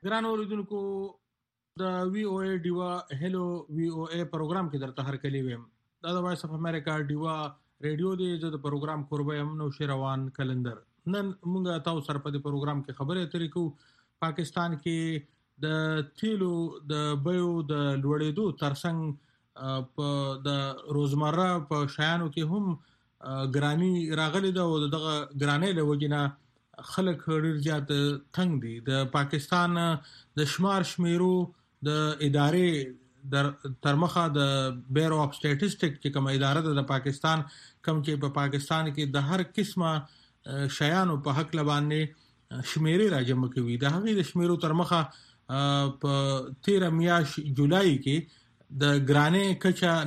ګران اوریدونکو د وی او ای ډیوا هلو وی او ای پروګرام کې درته هر کلی ویم دا د وایس اف امریکا ډیوا ریډیو دی د پروګرام قربه هم نو شروان کلندر نن موږ تاسو سره په دې پروګرام کې خبرې اترې کوو پاکستان کې د تیلو د بیو د لوړېدو ترڅنګ په د روزمره په شیانو کې هم ګرانی راغلي ده او دغه ګرانی له وجنه خلک ډیر زیات تنگ دي د پاکستان د شمیرو د ادارې تر مخه د بیرو اف سټیټسټک چې کوم اداره ده د پاکستان کوم چې په پاکستان کې د هر قسمه شیانو په حق لبانې شمیرې راجمع کوي د هغې د شمیرو تر مخه په 13 میاشت جولای کې د ګرانې کچه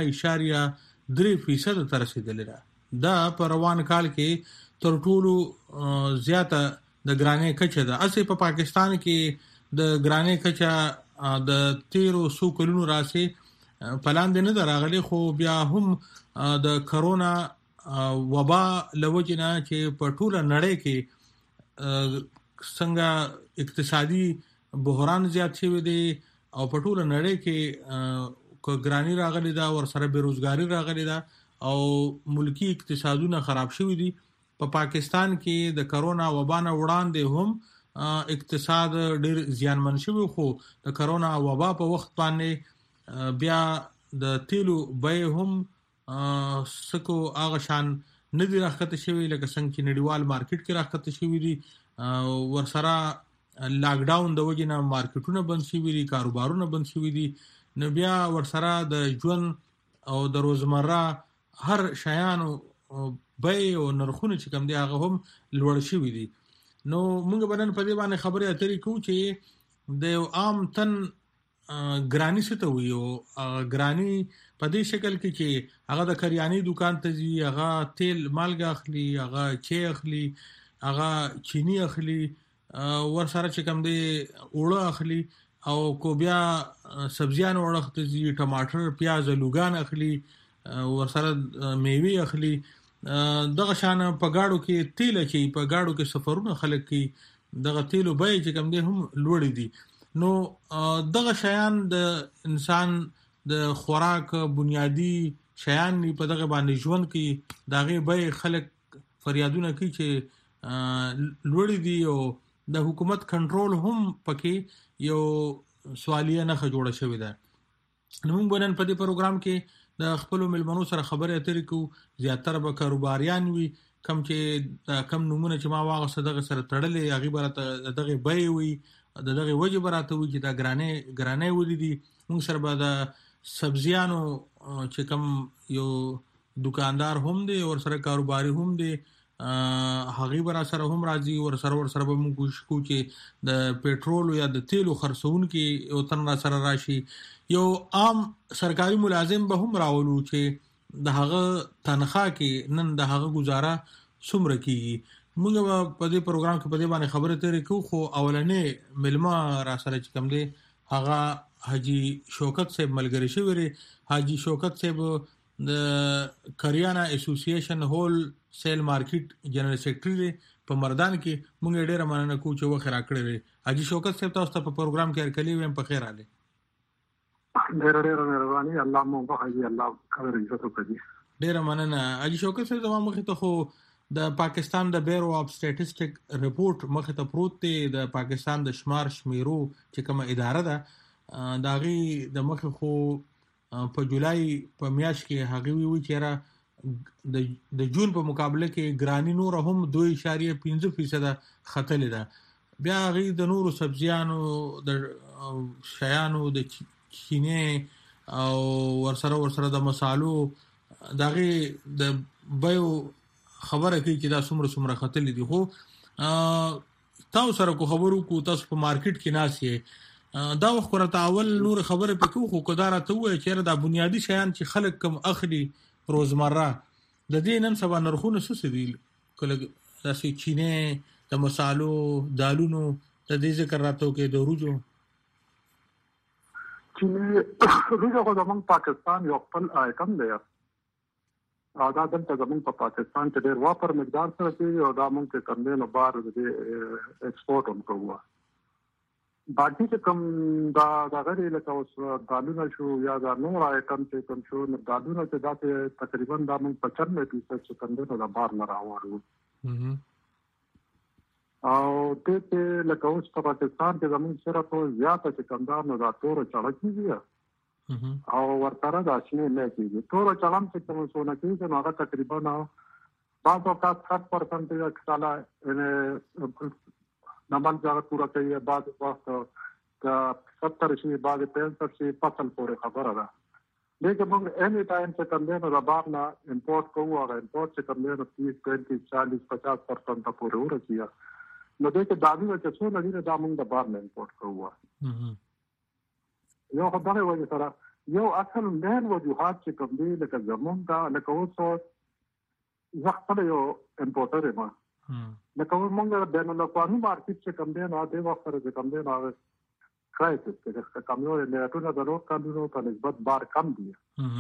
9.3% ته رسیدلې ده دا په روان کال کې تر ټولو زیاته د ګرانې کچه ده اسی په پاکستان کې د ګرانې کچه د 1300 کلونو راسي پلاندې نه راغلي خو بیا هم د کرونا وبا لوجنه چې په ټوله نړۍ کې څنګه اقتصادي بحران زیات شوی دی او په ټوله نړۍ کې ګرانی راغلي ده ور سره بیروزګاری راغلي ده او ملکی اقتصادونه خراب شوی دي په پاکستان کې د کرونا وبا نه وړاندې هم اقتصاد ډیر زیانمن شوی خو د کرونا وبا په وخت باندې بیا د تیلو بیه هم سکو هغه شان نه دی راخته شوی لکه څنګه چې نړیوال مارکیټ کې راخته شوی دي ورسره لاک ډاون د وجې نه مارکیټونه بند شوي دي کاروبارونه بند شوي دي نو بیا ورسره د ژوند او د روزمره هر شیانو بیې او نرخونه چې کوم دي هغه هم لوړ شوي دي نو موږ به نن په دې باندې خبرې اترې کوو چې د یو عام تن ګرانی څه ته وایي او ګرانی په دې شکل کې چې هغه د کریانې دکان ته ځي هغه تیل مالګه اخلي هغه چای اخلي هغه چینی اخلي ورسره چې کوم دی اوړه اخلي او کو بیا سبزیان وړه ته ځي ټماټر پیاز لوګان اخلي ورسره میوه اخلي دغه شان په گاډو کې تیل چې په گاډو کې سفرونه خلک کی دغه تیلو بیه چې کوم دي هم لوړ دي نو دغه شیان د انسان د خوراک بنیادی شیان په دغه باندې ژوند کې دغه بیه خلک فریادونه کوي چې لوړ دي او د حکومت کنټرول هم پکې یو سوالیه نه جوړه شوې ده نو موږ نن په دې پروګرام کې د خپل ملمنو سره خبرې اترې کوو زیاتره به کاروباریان وي کم چې کم نمونه چې ما واغسته دغه سره تړلې هغه برته دغه بیه وي دغه وجه براته وي چې دا ګرانې ولې دي موږ سره به د سبزیانو چې کم یو دکاندار هم دی او سره کاروباري هم دی هغه برا سره هم راځي ور سره به موږ کوشش کوو چې د پېټرول یا د تیلو خرڅون کې او تن را سره راشي یو عام سرکاري ملازم به هم راولو چې د هغه تنخواه کې نن د هغه گزاره څومره کیږي موږ په دې پروګرام کې په دې باندې خبرې اترې کوو خو اولنې ملما را سره چې کوم دی هغه حاجی شوکت صاحب ملګری شوی حاجی شوکت صاحب د کریانا اسوسییشن هول سیل مارکیټ جنرال سیکریټری په مردان کې موږ ډیره مننه کوو چې وخت راکړی حاجی شوکت صاحب تاسو ته په پروګرام کې هرکلی ویم په خیر علي ډیره مهرباني الله مو بخښي الله خبر عزت وکړي ډیره مننه حاجی شوکت صاحب زموږ مخې ته خو د پاکستان د بیرو اف سټیټسټک ریپورت مخې ته پروت دی د پاکستان د شمیرو چې کومه اداره ده دا غي د مخې خو په جولای په میاشت کې هغه وی چې را د جون په مقابله کې ګرانی نور هم 2.5% خطلې ده بیا غي د نورو سبزیانو د شیانو د چینه او ورسره د مصالو دغه د بیو خبره کوي چې دا څومره خطلې دي خو تاسو سره کو خبرو کو تاسو په مارکیټ کې ناسي دا وخت راته اول نور خبره پکې خو کدار ته وای چې دا بنیادی شیان چې خلک کم اخلي روزمره د دې نن سبا نرخونه څه دي کله داسې چینه د مصالو دالونو د دې ذکر راته کې د روجو چینه روجو خو زمونږ پاکستان یو خپل آیټم دی دا دلته زمونږ په پاکستان کې ډېر واپر مقدار سره دی او دا مونږ کې کم نه بار د ایکسپورټ هم کوو باقي چې کوم دا غیر لکه اوس دالونه شو یا دا نور آیټم چې کوم شو نو دالونه چې دا تقریبا دا موږ 95% چې کوم دی دا بار نه راوړو او ته لکه اوس په پاکستان کې زموږ سره په زیاته چې کوم دا نو دا تور چړه کیږي او ورته دا شنه نه کیږي تور چړم چې کوم څونه کیږي نو هغه تقریبا بعض اوقات 60% یا کله نمبر ځای پورا کوي بعد وخت کا 70 شي بعد 65 شي فصل پورې خبره ده لیکن موږ اني ټایم چې کوم دی نو بار نه امپورټ کوو هغه امپورټ چې کوم دی نو 30 40 50% پورې ورسیږي نو دغه دادو چې څو نه دي دا موږ د بار نه امپورټ کوو یو خبره وایي سره یو اصل مین وجوهات چې کوم دی لکه زمونږ دا لکه اوس زخته یو امپورټر ما لکه موږ د نړیوالو مارکیټ چې کوم دی نو د وخت سره کوم دی نو کرایسس چې کوم یو نه ټول د نور کانونو په نسبت بار کم دي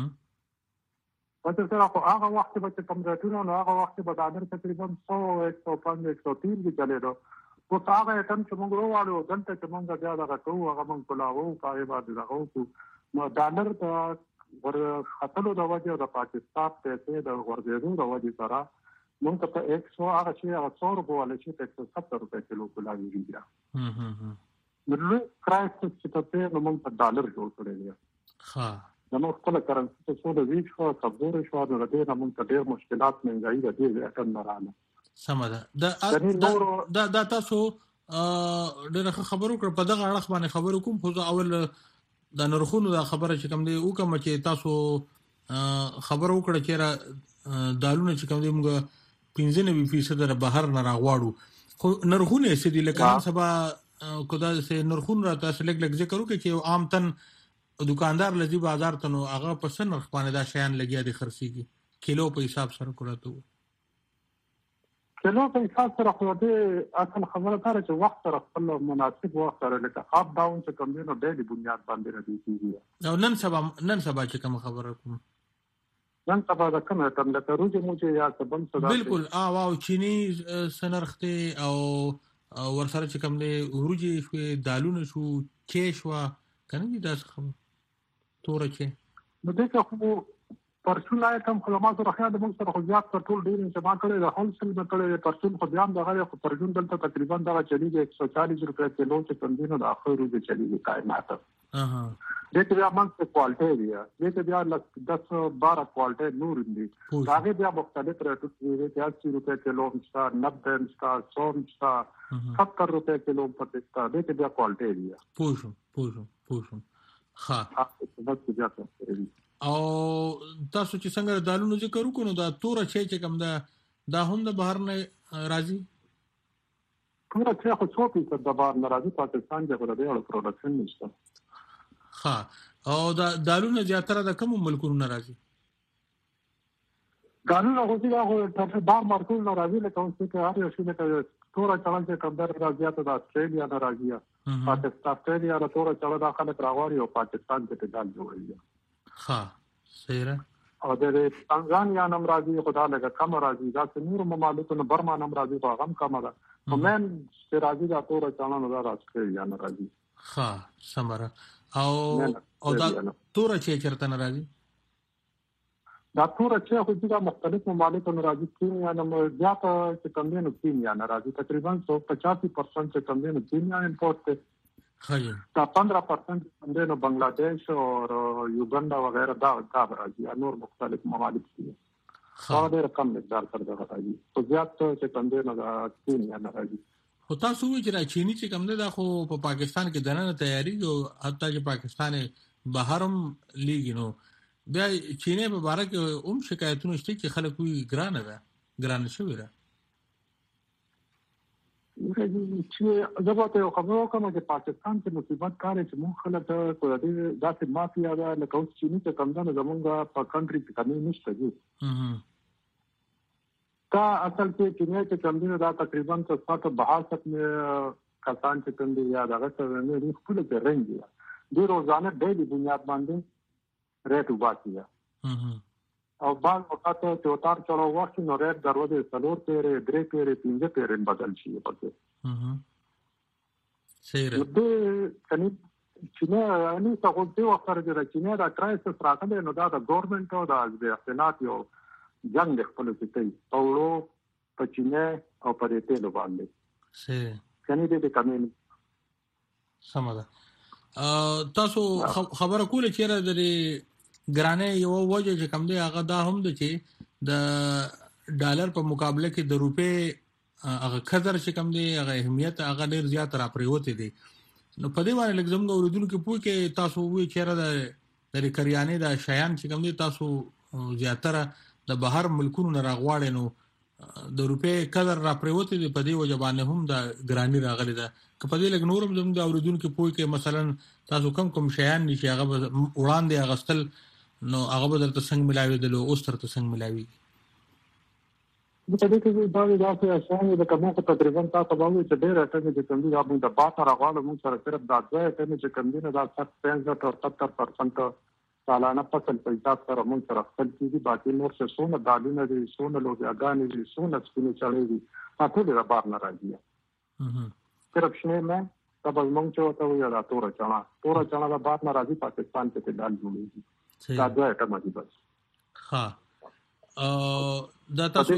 پته سره هغه وخت به کوم راټونو نو هغه وخت به د امر تقریبا 100 105 103 کې چلےدو او هغه ټم چې موږ وروړو دلته چې موږ بیا دا کوو هغه موږ کولاو پای باندې راغو نو ډالر ته ور خطلو د وجه د پاکستان پیسې د ورګېدو د وجه سره موږ ته 100 هغه چې 100 روپے ولې چې 170 روپے کیلو کولاوي دي نو کرایسس چې ته نو موږ په ډالر جوړ کړی دی ها نو خپل کرنسي ته څو د ویچ خو کمزور شو نو د دې موږ ته ډېر مشکلات منځای د دې اټن نه رااله سمه دا تاسو ډېر خبرو کړ په دغه اړه باندې خبرو کوم خو اول د نرخونو دا خبره چې کوم دی او کوم چې تاسو خبرو کړ چې را دالونه چې کوم دی موږ 95% در بهر نه راغواړو خو نرخونه سې دي لکه سبا کودا سه نرخونه را تاسو لګ ذکر وکړي چې عام تن دکاندار لذي بازار ته نو هغه په سن نرخ باندې دا شیان لګیا دي خرسيږي کیلو په حساب سره کولاته کیلو په حساب سره خو دې اصل خبره ده چې وخت سره خپل مناسب وخت سره لکه اپ ډاون چې کوم دی نو ډېری بنیاد باندې راځي کیږي او نن سبا چې کوم خبره کوم نن سبا دا کومه تم لکه روزي مو چې یا څه بل څه بالکل واو چینی سنرخته او ورسره چې کوم دی ورجی شو دالونه شو کې شو کنه دي دا څه تور کې نو دغه خو پرسون آیټم خدمات راخیا د موږ سره خو زیات ټول ډیر انتما کړی د هول سیل کړی پرسون خو بیا دغه خو پرسون دلته تقریبا دا چلیږي 140 روپے کیلو چې کوم دینو د اخر روزي چلیږي کائنات دغه بیا موږ کوالټي دی دغه بیا 10 12 کوالټي نور دي هغه بیا مختلف ریټونه دي 80 روپے کیلو مشتا 90 مشتا 100 مشتا 70 روپے کیلو پټستا دغه بیا کوالټي دی پوښم ها او تاسو چې څنګه دالونو ذکر وکړو دا تور چې کوم دا هم د بهر نه راځي تور چې خو څو پیسه د بهر نه راځي پاکستان کې غوډه دی او پروډکشن نشته ها او دا دالونو زیاتره د کوم ملکونو نه راځي دالونو خو دا خو بار مارکول نه راځي لکه اوس چې هر یو شي ته تور چلن چې کوم در راځي ته د استرالیا نه راځي پاکستان استرالیا د تور چلن داخله راغوري او پاکستان کې دال جوړیږي ها صحیح او د تنزانیا نم راځي خدا لګه کم راځي دا نور ممالک نه برما نم راځي خو غم کم ده ومن چې راځي دا تور چلن نه راځي یا نه راځي ها سمره او دا تور چې چرته نه راځي دا تور چې خو دا مختلف ممالک نه راځي کینیا نه زیات چې کم نه کینیا نه راځي تقریبا 185% چې کم نه کینیا امپورټ دا 15% د بنگلاديش او یوګنډا وغیرہ دا راځي نور مختلف ممالک دي دا ډېر کم مقدار سره راځي خو زیات چې کم نه دا کینیا نه راځي خو تاسو وی چې چینی چې کم نه دا خو په پاکستان کې دنه تیاری او حتی چې پاکستان بهرم لیګ نو بیا چینه په باره کې شکایتونه شته چې خلک وی ګران شوی را چې زبته خبرو کوم چې پاکستان کې مصیبت کار چې مونږ خلک کو دې داسې مافیا ده لکه اوس چینی چې کم نه زمونږ په کنټري کې کمی نشته دي تا اصل کې چینه چې کم نه دا تقریبا 62 کسان چې کم دي یا دغه څه نه خپل کې رنګ دي د روزانه ډېری بنیاد باندې ریټ وباسي او بعض وخت ته اوتار چلو وخت نو ریټ دروازه څلور پیره درې پیره پنځه پیره بدل شي پکې صحیح ده کني چې نه تاسو د وخت سره چې نه دا کرایسس راغلی نو دا د ګورنمنت او د اختلاف یو جنگ خپل کې کوي او په چینه او په دې ته باندې صحیح کني دې کمین سمه تاسو خبره کوله چې د ګرانه یو وجه چې کم دی هغه دا هم د چې د ډالر په مقابله کې د روپې هغه قدر چې کم دی هغه اهمیت هغه ډیر زیات را پریوته دي نو په دې باندې لږ زموږ اوریدونکو پوه کې تاسو وی چیرې د کریانې د شیان چې کم دي تاسو زیاتره د بهر ملکونو نه راغواړي نو د روپې قدر را پریوته دي په دې وجه باندې هم د ګرانی راغلي ده که په دې لږ نورم زموږ اوریدونکو پوه کې مثلا تاسو کم شیان نشي هغه وړاندې اغستل نو هغه به درته څنګه ملاوي دلو اوس ترته څنګه ملاوي په دې کې دا چې اسانه د کومه تقریبا تاسو باندې چې ډېر اټنه چې کوم دي هغه د باطر غواړو موږ سره صرف دا ځای ته چې کوم دي نه دا 65 او 70% سالانه فصل په حساب سره موږ سره خپل کیږي باقي نور څه سونه دالونه دي سونه لوګاګانې دي سونه سپینې چړې دي تاسو دې بار نه راځي صرف شنه مې تاسو موږ چې وته وي دا تور چانا د بار نه راځي پاکستان کې دال جوړيږي دا ځای ته مې بس ها دا تاسو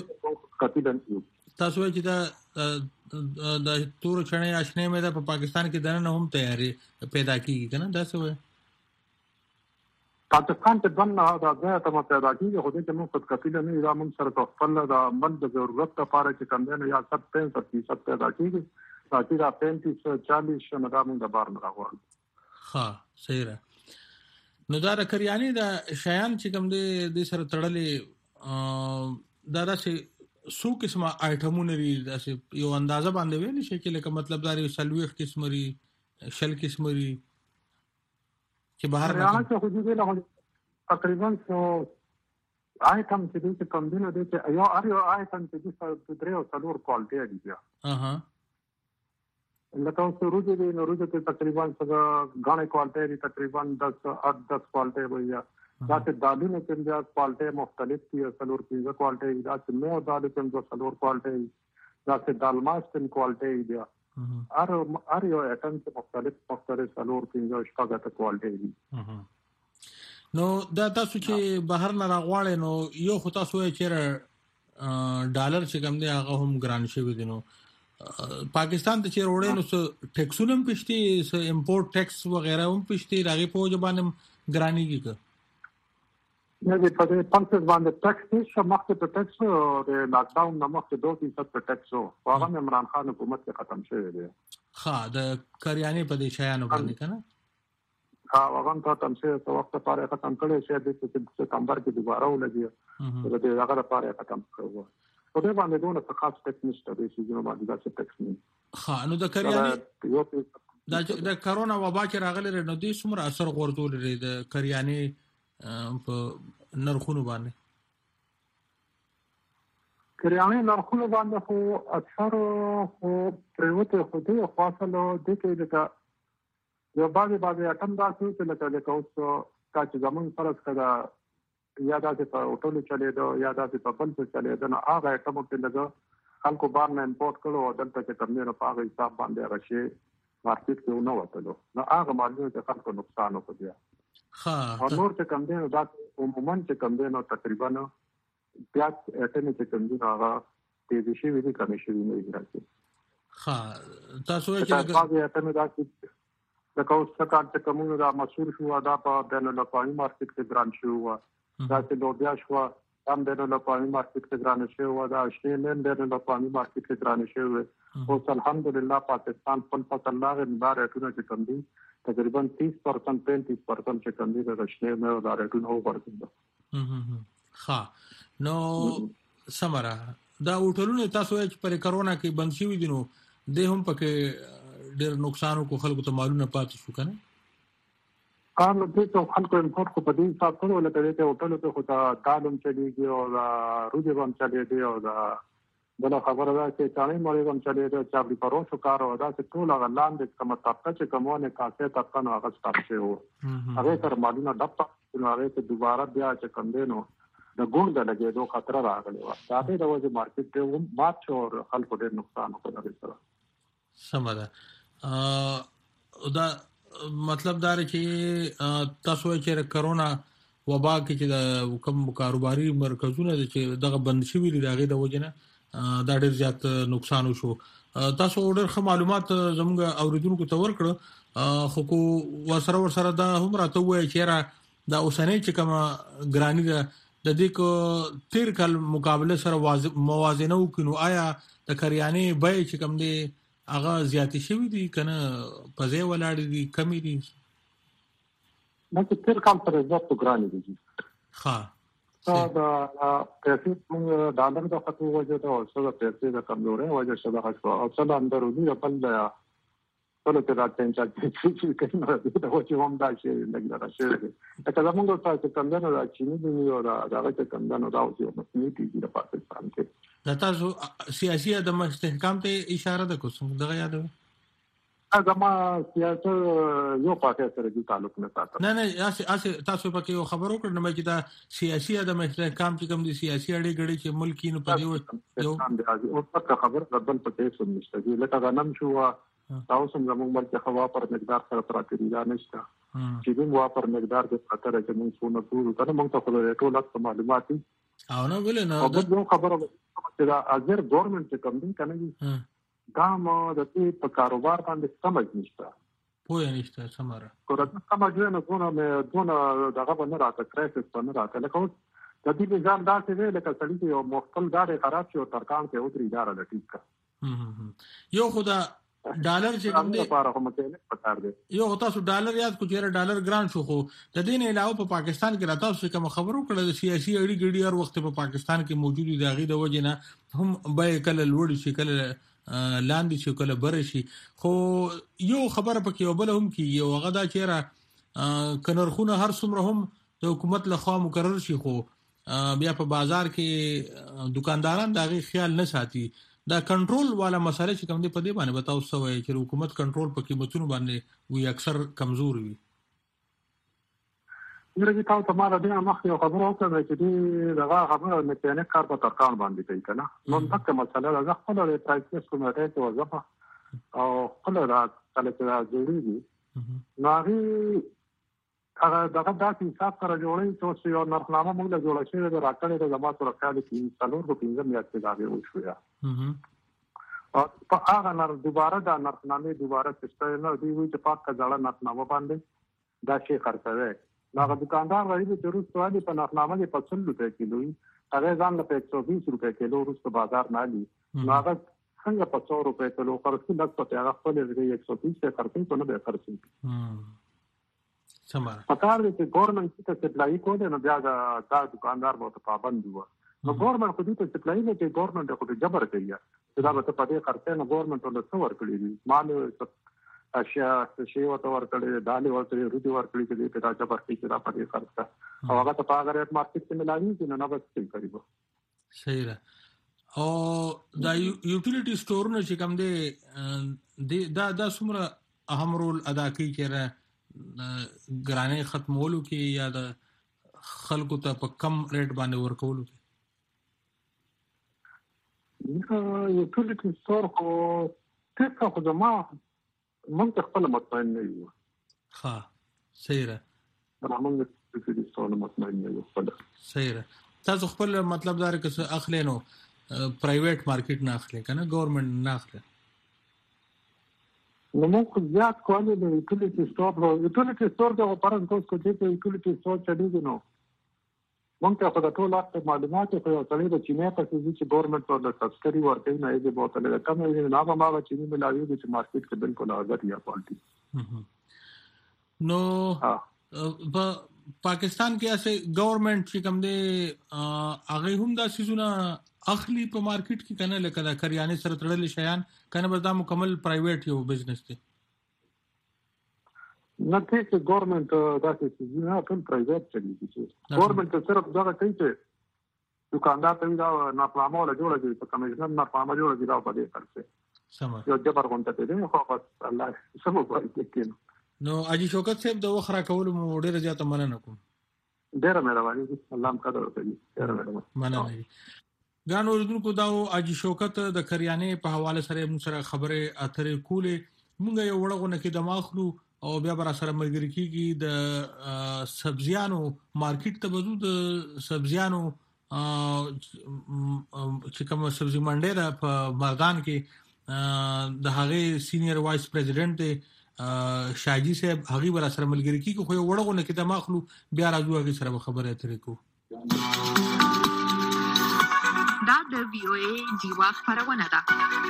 چې دا د تور چنې آشنه مې د پاکستان کې دنه هم تیاری پیدا کیږي کنه دا څه وي پاکستان ته دنه دا ځای ته پیدا کیږي خو دې چې موږ خود کتل نه دا موږ سره خپل د من د ضرورت لپاره چې کم نه یا 70% پیدا کیږي تاکي دا 35-40 شنه دا موږ د بار نه راغورو ها صحیح را نو دا کریانې د شیان چې کوم د سره تړلې دا داسې سو قسمه آیټمونه لري داسې یو اندازه باندې ویل شي چې لکه مطلب دا لري سلويخ قسم لري شل قسم لري چې بهر نه راځي خو دې له تقریبا سو آیټم چې کوم دي نو دې یو اړ یو آیټم چې د درې او څلور کوالټي دي اها لکه اوس روزه دي نو روزه ته تقریبا څنګه غاڼه کوالټي تقریبا 10 کوالټي وي دا چې دالونه کې بیا کوالټي مختلف دي څلور پیزه کوالټي دا چې نو دالو کې څلور کوالټي دا چې دالماس کې کوالټي دي ار یو اټم کې مختلف څلور پیزه شپږه کوالټي دي نو دا تاسو چې بهر نه راغواړئ نو یو خو تاسو یې چیرې ډالر چې کوم دی هغه هم ګران شوی دی نو پاکستان ته چې وروړي نو څه ټیکسونه هم پښتي څه امپورټ ټیکس وغیرہ هم پښتي راغي په ځبانه ګرانیږي نه دې په دې پنځه باندې ټیکس چې مخکې ته ټیکس د لاک ډاون نه مخکې 2% په ټیکس او هغه عمران خان حکومت کې ختم شوی دی ها د کریانې په دې شیانو باندې کنه هغه ختم شوی په وخت لپاره ختم کړي چې د سپتمبر کې دوباره ولګي د هغه لپاره ختم کړو په دې باندې دونه خاص ټیکس نشته د شي باندې دا ټیکس نه ها نو د کریانې د کرونا وبا کې راغلی نو دې څومره اثر غورځول لري د کریانې په نرخونو باندې کریانې نرخونو باندې خو اکثر خو پریوته خو دې خاصه د کې یو باندې اټم دا چې لکه اوس کا چې زمون فرض کړه یا دا چې په هوټل چلے یا دا چې په بل څه چلے دا هغه اټم په لګه خلکو بار نه امپورټ کړو او دلته چې کم نه په هغه حساب باندې راشي مارکیټ کې نو وته نو هغه مالونه چې خلکو نقصان وکړي ها نور څه کم دي نو دا عموما چې کم دي نو تقریبا بیا اټنه چې کم دي هغه دې شي وی کم شي نه راځي ها تاسو چې هغه اټنه دا چې د کوم څه کار چې کومه دا مسؤل شو دا په بین الاقوامي مارکیټ کې ګران شو دا چې لوبیا شو هم بین الاقوامي مارکیټ کې ګران شو دا شی نه بین الاقوامي مارکیټ کې ګران شو او الحمدلله پاکستان په فصل لاغ بار اټونه چې کم دي تقریبا 30% 35% چې کم دي د شنه مې دا اټونه ورته ها نو سمرا دا هوټلونه تاسو چې پر کرونا کې بند شوي دي نو د هم پکې ډېر نقصان کو خلکو ته معلومه پاتې شو کنه نو دې ته خلکو امپورټ کو په دې حساب سره ولکه ته هوټل ته خو دا دالم چلیږي او دا روزي هم چلیږي او دا بل خبره ده چې ثاني مړ هم چلیږي چې په پروسو کار او دا چې ټول غلان د کومه طاقت چې کومونه کاسه طاقت نو هغه ستاسو شو هغه تر معلومه ډپ نو هغه ته دوباره بیا چې کم دینو د ګوند لګېدو خطر راغلی و دا د وجه مارکیټ ته مات شو او خلکو ډېر نقصان وکړ سره سمه ده دا مطلب دا چې تاسو چې کرونا وبا کې چې د کوم کاروباري مرکزونه چې دغه بند شوي دي دغه د وجنه دا ډیر زیات نقصان وشو. تاسو ډېر ښه معلومات زموږ اوریدونکو ته ورکړه، خو کو ورسره دا هم راته وایي چې را دا اوسنۍ چې کوم ګرانی ده د دې کو تیر کال مقابله سره موازنه وکړو، آیا د کریانې بیه چې کوم دی هغه زیاتې شوي دي کنه په ځای ولاړ دي کمی دي؟ نو تیر کال پر ضبط ګرانی دي. ها دا پیسې موږ ډالر د خطو وجه ته او څه د پیسې د کمزوري وجه څه د خطو او څه د اندرونی خپل ټول ته راځي چې کله دا وجه هم دا شي لګل راځي. دا موږ ته څنګه راځي نو یو دا چې څنګه راځي او مسلې دي د پاکستان کې. دا تاسو سیاسي د استحکام ته اشاره ده کوم دغه یاد زما سیاست یو پاتې سره د تعلق نه ساتل. نه تاسو پکې یو خبرو کړم چې دا سیاسي د استحکام چې کوم دي سیاسي اړې غړي چې ملک نه پدې یو او څه خبر بدل پکې سم نشته لکه غنم شو تاسو زموږ ملک خوا پر مقدار سره پراکري دا نشته چې موږ وا پر مقدار د خطر چې موږ څونه ټول کنه موږ ته ټول معلومات او نو ولې نه او یو خبره چې دا اجر ګورنمنت چې کوم دي کنه دا مو د دې په کاروبار باندې سمج نشته پوهه نشته سماره کورته سمج نه دونه دغه باندې راته کرایسس باندې راته لکه د دې نظام دا څه دی لکه سړی یو مختل دار خراب شي او ترکان ته اوتري اداره لټیک یو خدا ډالر چې کوم دی لپاره هم کې پکار دی یو تاسو ډالر یاد کو چیرې ډالر ګران شو خو د دې نه علاوه په پاکستان کې راته څه کوم خبرو کړل د سیاسي اړي ګډي هر وخت په پاکستان کې موجود دي غي د وجنه هم به کله لوړ شي کله لاندې شي کله بر شي. خو یو خبره پکې وبله هم کې یو غدا چیرې کنرخونه هر څومره هم د حکومت لخوا مقرر شي خو بیا په بازار کې دکانداران دا غي خیال نه ساتي. دا کنټرول والا مسله چې کوم دی په دې باندې بتاو څه وایي چې حکومت کنټرول په قیمتونو باندې وی اکثر کمزور وي. ورته تاسو ته ما د دې مخ یو خبره وکړه چې دغه خبره مکانیک کار په ترکان باندې کوي کنه نو تاسو مسله دا خپل د پرایسس کومه ته وظیفه او خپل را کله چې جوړیږي نو هغه دغه داسې حساب سره جوړي چې یو نرخنامه موږ له جوړ شوی د راکړې د جماعت سره خیال کې څلور کو پنځه میاشتې دا به وشو او په هغه دوباره دا نرخنامه دوباره تشته نه دی وي چې پاک کځاله نرخنامه باندې دا شی خرڅوي هغه دکاندار راځي چې روز سوالي په نرخنامه کې 500 روپے کیلو هغه ځان له 120 روپے کیلو روز په بازار نه لي هغه څنګه په 100 روپے کیلو خرڅي د په هغه خپل 120 خرڅي په نه به خرڅي سماره پکار دي چې ګورنمنت ته سپلای کوي نو بیا دا دکاندار به پابند وي نو ګورنمنت خو دې ته سپلای نه کوي ګورنمنت خو دې جبر کوي دا به ته پدې خرڅه نه ګورنمنت له څو ورکړي دي مال اشیاء شی وته ورکړي دالي ورکړي روټي ورکړي چې دې ته جبر کوي چې دا پدې خرڅه او هغه ته پاګر ریټ مارکیټ کې ملایي چې نه بس څه کوي صحیح ده. او دا یوټیلیټي سٹورونه چې کوم دي دا څومره اهم رول ادا کوي چې ګرانې ختمولو کې یا د خلکو ته په کم ریټ باندې ورکولو کې؟ یوټیلیټي سٹور خو څه خو زما موږ خپل مطمئن نه یو. ها صحیح ده. موږ یوټیلیټي سٹور مطمئن نه یو خپل. صحیح ده. تاسو خپل مطلب دار کې اخلي نو پرایویټ مارکیټ نه اخلي کنه ګورنمنت نه اخلي نو موږ زیات کولی د یوټیلیټي سٹور د اپرنټ کوس کو چې یوټیلیټي سٹور چلیږي نو موږ ته خو د ټول وخت معلومات خو یو څلې د چینه په چې ګورنمنت ورته سبسکري ورکوي نه یې بوتل د کم نه نه ما چې ملاوي د مارکیټ کې بالکل آزاد یا پالټي نو په پاکستان کې اسه ګورنمنت چې کوم دی هغه هم دا سيزونه اخلي په مارکیټ کې کنه لکه دا کریانې سره تړلې شیان کنه به دا مکمل پرایویټ یو بزنس دی نه چې ګورنمنت دا چې نه ټول پرایویټ چلیږي چې ګورنمنت صرف دا کوي چې دکاندار ته دا ناپلامه ولا جوړه چې کمیشنر ناپلامه جوړه دا په دې خرڅه سم یو جبر غونډه ته دی خو بس الله سمو کوي کېنو نو اجي شوکت صاحب د وخره کول مو ډیره زیاته مننه کوم. ډیره مهرباني الله هم قدر کوي. ډیره مهرباني مننه. ګان اوردونکو دا اجي شوکت د کریانې په حواله سره موږ سره خبره اترې کولې مونږ یو وړغونه کې د ماخلو او بیا بر سره ملګری کیږي د سبزیانو مارکیټ ته بزو د سبزیانو چې کوم سبزی منډي ده په مردان کې د هغه سینیئر وایس پریزیډنټ شاجی صاحب هغه بر سره ملګری کیږي خو یو وړغونه کې د ماخلو بیا راځو هغه سره خبره اترې کو. دا د وی او ای دیوا خبرونه ده.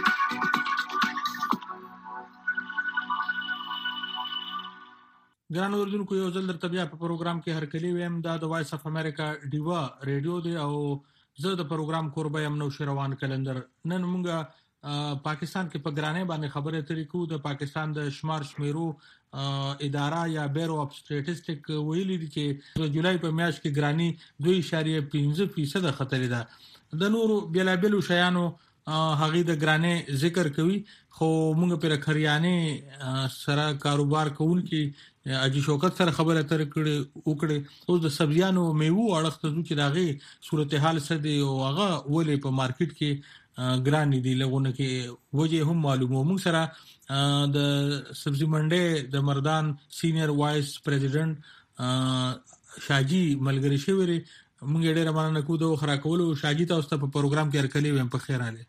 ګران اوردونکو یو ځل درته بیا په پروګرام کې هرکلی ویم دا د وایس اف امریکا دیوا ریډیو دی او زه د پروګرام کوربه یم نوشیروان کلندر. نن موږ پاکستان کې په ګرانې باندې خبره اترې کو. د پاکستان د شمار شمیرو اداره یا بیرو اف سټیټسټیک ویلي دي چې د جولای په میاشت کې ګرانی 2.5% خطرې ده. د نورو بیلابلو شیانو هغه د ګرانې ذکر کوي خو موږ پر خریانه سره کاروبار کوونکي اجي شوکت سره خبره تر کړي وکړي او د سبزیانو میوه اړخ ته چې داغه صورتحال څه دی او هغه ولې په مارکیټ کې ګران دي لغونه کې وجه هم معلومه. موږ سره د سبزی منډي د مردان سینیئر وایس پریزیډنټ شاجی ملګری شوی. موږ ډېر مننه کوو د خرا کولو. شاجی تاسو ته په پروګرام کې هرکلی ویم په خیر اله.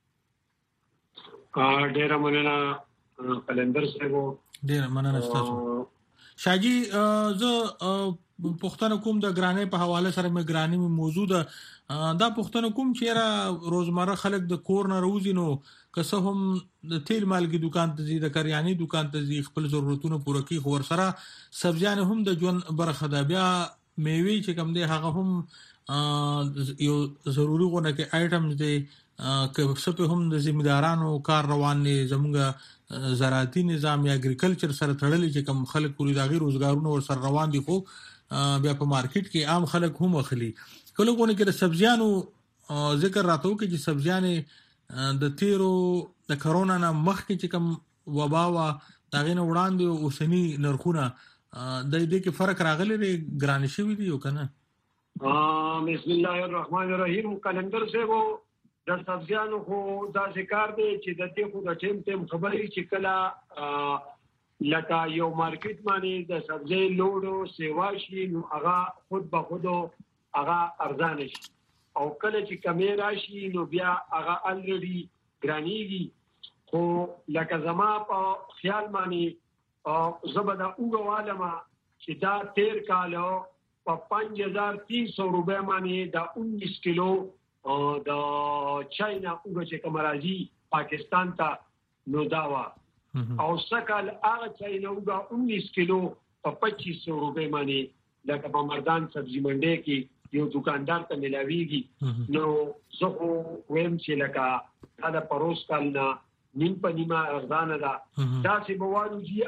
ډېر مننه کلندر صاحب. ډېر مننه تاسو شاجی. زه پښتنه کوم د ګرانې په حواله سره مې ګرانې موضوع ده دا پښتنه کوم چې را روزمره خلک د کور نه روزي نو که څه هم د تیل مالګي دکان ته ځي د کریاني دکان ته ځي خپل ضرورتونه پوره کوي خو ور سره سبزیان هم د ژوند برخه ده. بیا میوه چې کوم دی هغه هم یو ضروری غونه کې آیټمز دی که څه هم د ذمہدارانو کار روان دي. زموږ زراعتي نظام یا اګریکلچر سره تړلې چې کوم خلک پوری داغي روزګارونه ور سره روان دي خو بیا په مارکیټ کې عام خلک هم اخلي. کله کوونه کې د سبزیانو ذکر راته وکړي چې سبزیانې د تیرو د کرونا نه مخکې چې کوم وبا وا داغې نه وړاندې اوسنی نرخونه د دې کې فرق راغلی دی ګران شوی دی او کنه. بسم الله الرحمن الرحیم. کلندر صاحب د سبزیانو خو دا ذکر دی چې د دې خو د ټیم خبرې چې کله لکه یو مارکیټ باندې د سبزی لوډو سیوا شي نو هغه خود به خود هغه ارزان شي او کله چې کمی راشي نو بیا هغه الریډي ګرانیږي. خو لکه زما په خیال باندې زبده وګوالما چې دا 13 کالو په 5300 روپے باندې دا 19 کیلو د چاینا وګ چې کوم راځي پاکستان ته نو داوا او سکل هغه چاینا وګ 19 کیلو په 2500 روپے باندې لکه په مردان سبزی منډي کې یو دکاندار ته ملاويږي. نو زه ویم چې لکه دا پروس کالنا نیم په نیمه ارزانه ده. دا چې بوالو جی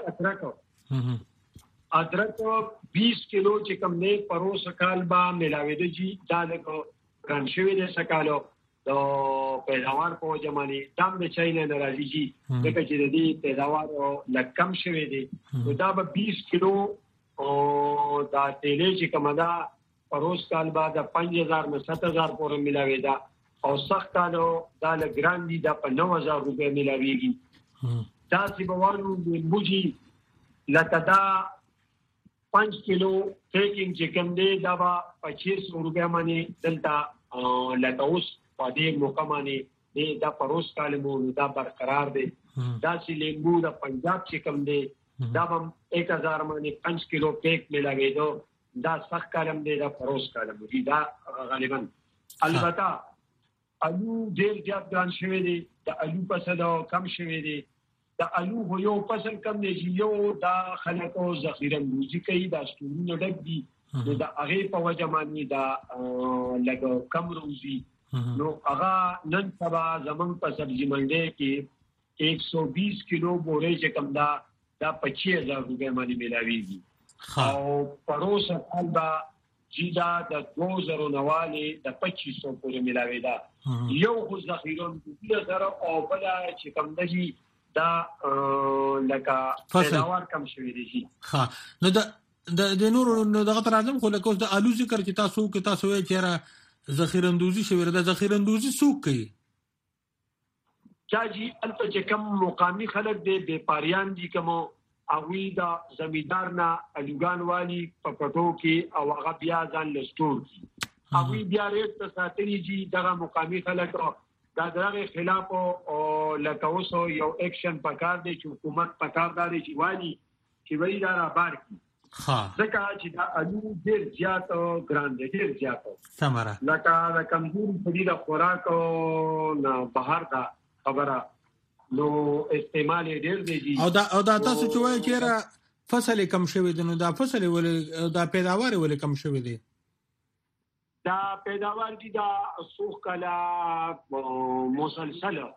ادرک 20 کیلو چې کوم نه پروس کال با ملاوي دي دا له ګران شوی د سکالو د پیداوار په جمعنی دام د چاینا ناراضي جی دغه چې د دې پیداوار لکم شوی دی دا به 20 کیلو او دا تیلې چې کومه دا پروس کال بعد 5000 نه 7000 پورې ملاوي دا او سخت کالو دا له ګران دي دا په 9000 روپے ملاويږي. دا چې بوالو د بوجي لکه دا 5 کیلو پیکینګ چې کوم دی دا به 2500 روپے باندې دلته لکه اوس په دې موقع باندې دا پروس کال مو دا برقرار دی. دا چې لیمبو د پنجاب چې کوم دی دا هم 1000 باندې 5 کیلو پیک ملاوي دو دا سخت کالم دی دا پروس کالم دی دا غالبا. البته الو ډیر زیات ګران شوی دی. د الو فصل کم شوی دی. د الو یو فصل کم دی چې یو دا خلکو ذخیره موزي کوي دا ستورونه ډک دي دا هغه په وجه باندې دا لګو کم روزي نو هغه نن سبا زمون په سبزی منډي کې 120 کیلو بورې چې کم دا 25000 روپے باندې ملاويږي. او پروس البا جیدا د 2000 نواله د 2500 پورې ملاوي دا یو خو ذخیرون د سره او بل چې کم دي دا لکه پیداوار کم شوی دی. ها نو د نورو دغه تر اعظم خو لکه د الو ذکر چې تاسو وایي چې را ذخیره اندوزي شوی دا ذخیره اندوزي څوک کوي؟ چاجي الته چې کوم مقامي خلک دي بیپاریان دي کوم اوی دا زمیدار نه الګان والی په پټو کې او هغه بیا ځان لستور کی اوی بیا ریټ ته ساتري جی دغه مقامي خلک دا دغه خلاف او لکوسو یو اکشن پکار دی چې حکومت پکار دی چې والی چې وی دا را بار کی ځکه چې دا الو ډیر زیات ګران دی ډیر زیات سمره لکه د کمزوري په دې د خوراک نه بهر دا خبره نو استعمال ډیر دی او دا تاسو چې وایي چې را فصل کم شوی دی نو دا فصل ولې دا پیداوار ولې کم شوی دی دا پیداوار دي دا سوخ کلا مسلسل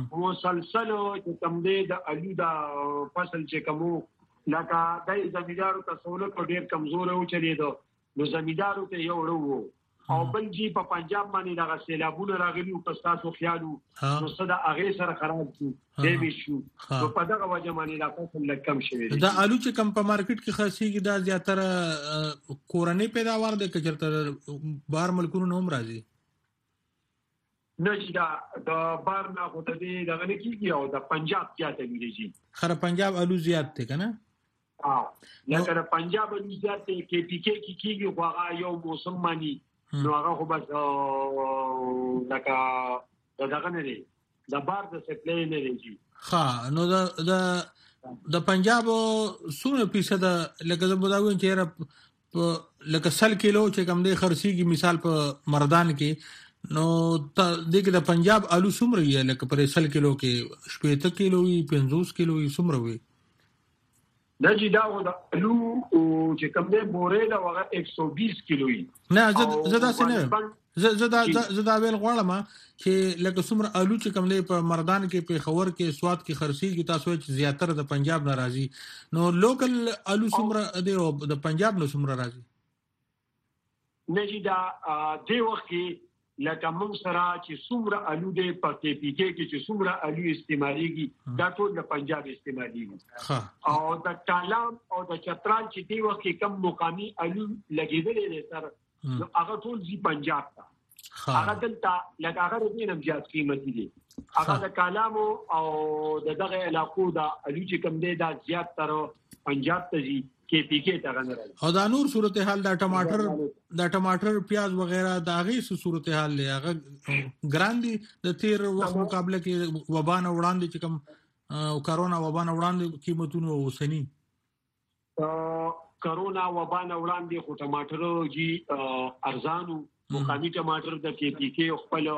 چې کم دی د الو دا فصل چې کومو لکه دای زمیدارو ته سہولت ډیر کمزور او چلی دو نو زمیدارو ته یو ورو او بل جی په پنجاب باندې دغه سیلابونه راغلي او تاسو خیالو نو صدا هغه سره خراب شو دی شو نو په دغه وجه باندې لا فصل کم شوی دا الو چې کم په مارکیټ کې خاصيږي دا زیاتره کورنۍ پیداوار د کچرته بهر ملکونو نوم راځي نه چې دا د بهر نه خو ته دغه نه کیږي او د پنجاب زیاته ویږي خره پنجاب الو زیات دی کنه لکه پنجاب الو زیات کې پی کې کیږي خو هغه یو موسم باندې نو هغه خو بس لکه دغه نه دی د بار د سپلای نه دی ها نو د پنجاب سونه پیسه د لکه د بداوین چې را لکه سل کیلو چې کم دی خرسيږي مثال په مردان کې نو دغه د پنجاب الو سمره یې لکه پر سل کیلو کې 70 کیلو وي 50 کیلو وي سمره وي دا چې دا و د الو چې کوم دی بورې دا وغه 120 کیلو وي نه زدا سينه زدا ویل غواړم چې لکه څومره الو چې کوم دی په مردان کې په خور کې سواد کې خرسيږي تاسو چې زیاتره د پنجاب ناراضي نو لوکل الو څومره دی او د پنجاب نو څومره راځي نه چې دا د وخت کې لکه موږ سره چې څومره الو دی په کې پی کې چې څومره الو استعماليږي دا ټول د پنجاب استعماليږي او د کلام او د چترال چې دی وخت کې کم مقامي الو لګیدلې دي سره نو هغه ټول زی پنجاب ته هغه دلته لکه هغه دې نم زیات قیمتي دي هغه د کلام او دغه علاقو دا الو چې کم دی دا زیات تر پنجاب ته زی کې پی کې ته غنره او دا نور صورتحال دا ټماټر پیاز وغیرہ دا غي صورتحال لې هغه ګراندي د تیر وخت مقابله کې وبانه وړاندې چې کوم کرونا وبانه وړاندې قیمتونه وسني کرونا وبانه وړاندې خو ټماټر جی ارزانو مقامي ټماټر د کې پی کې خپل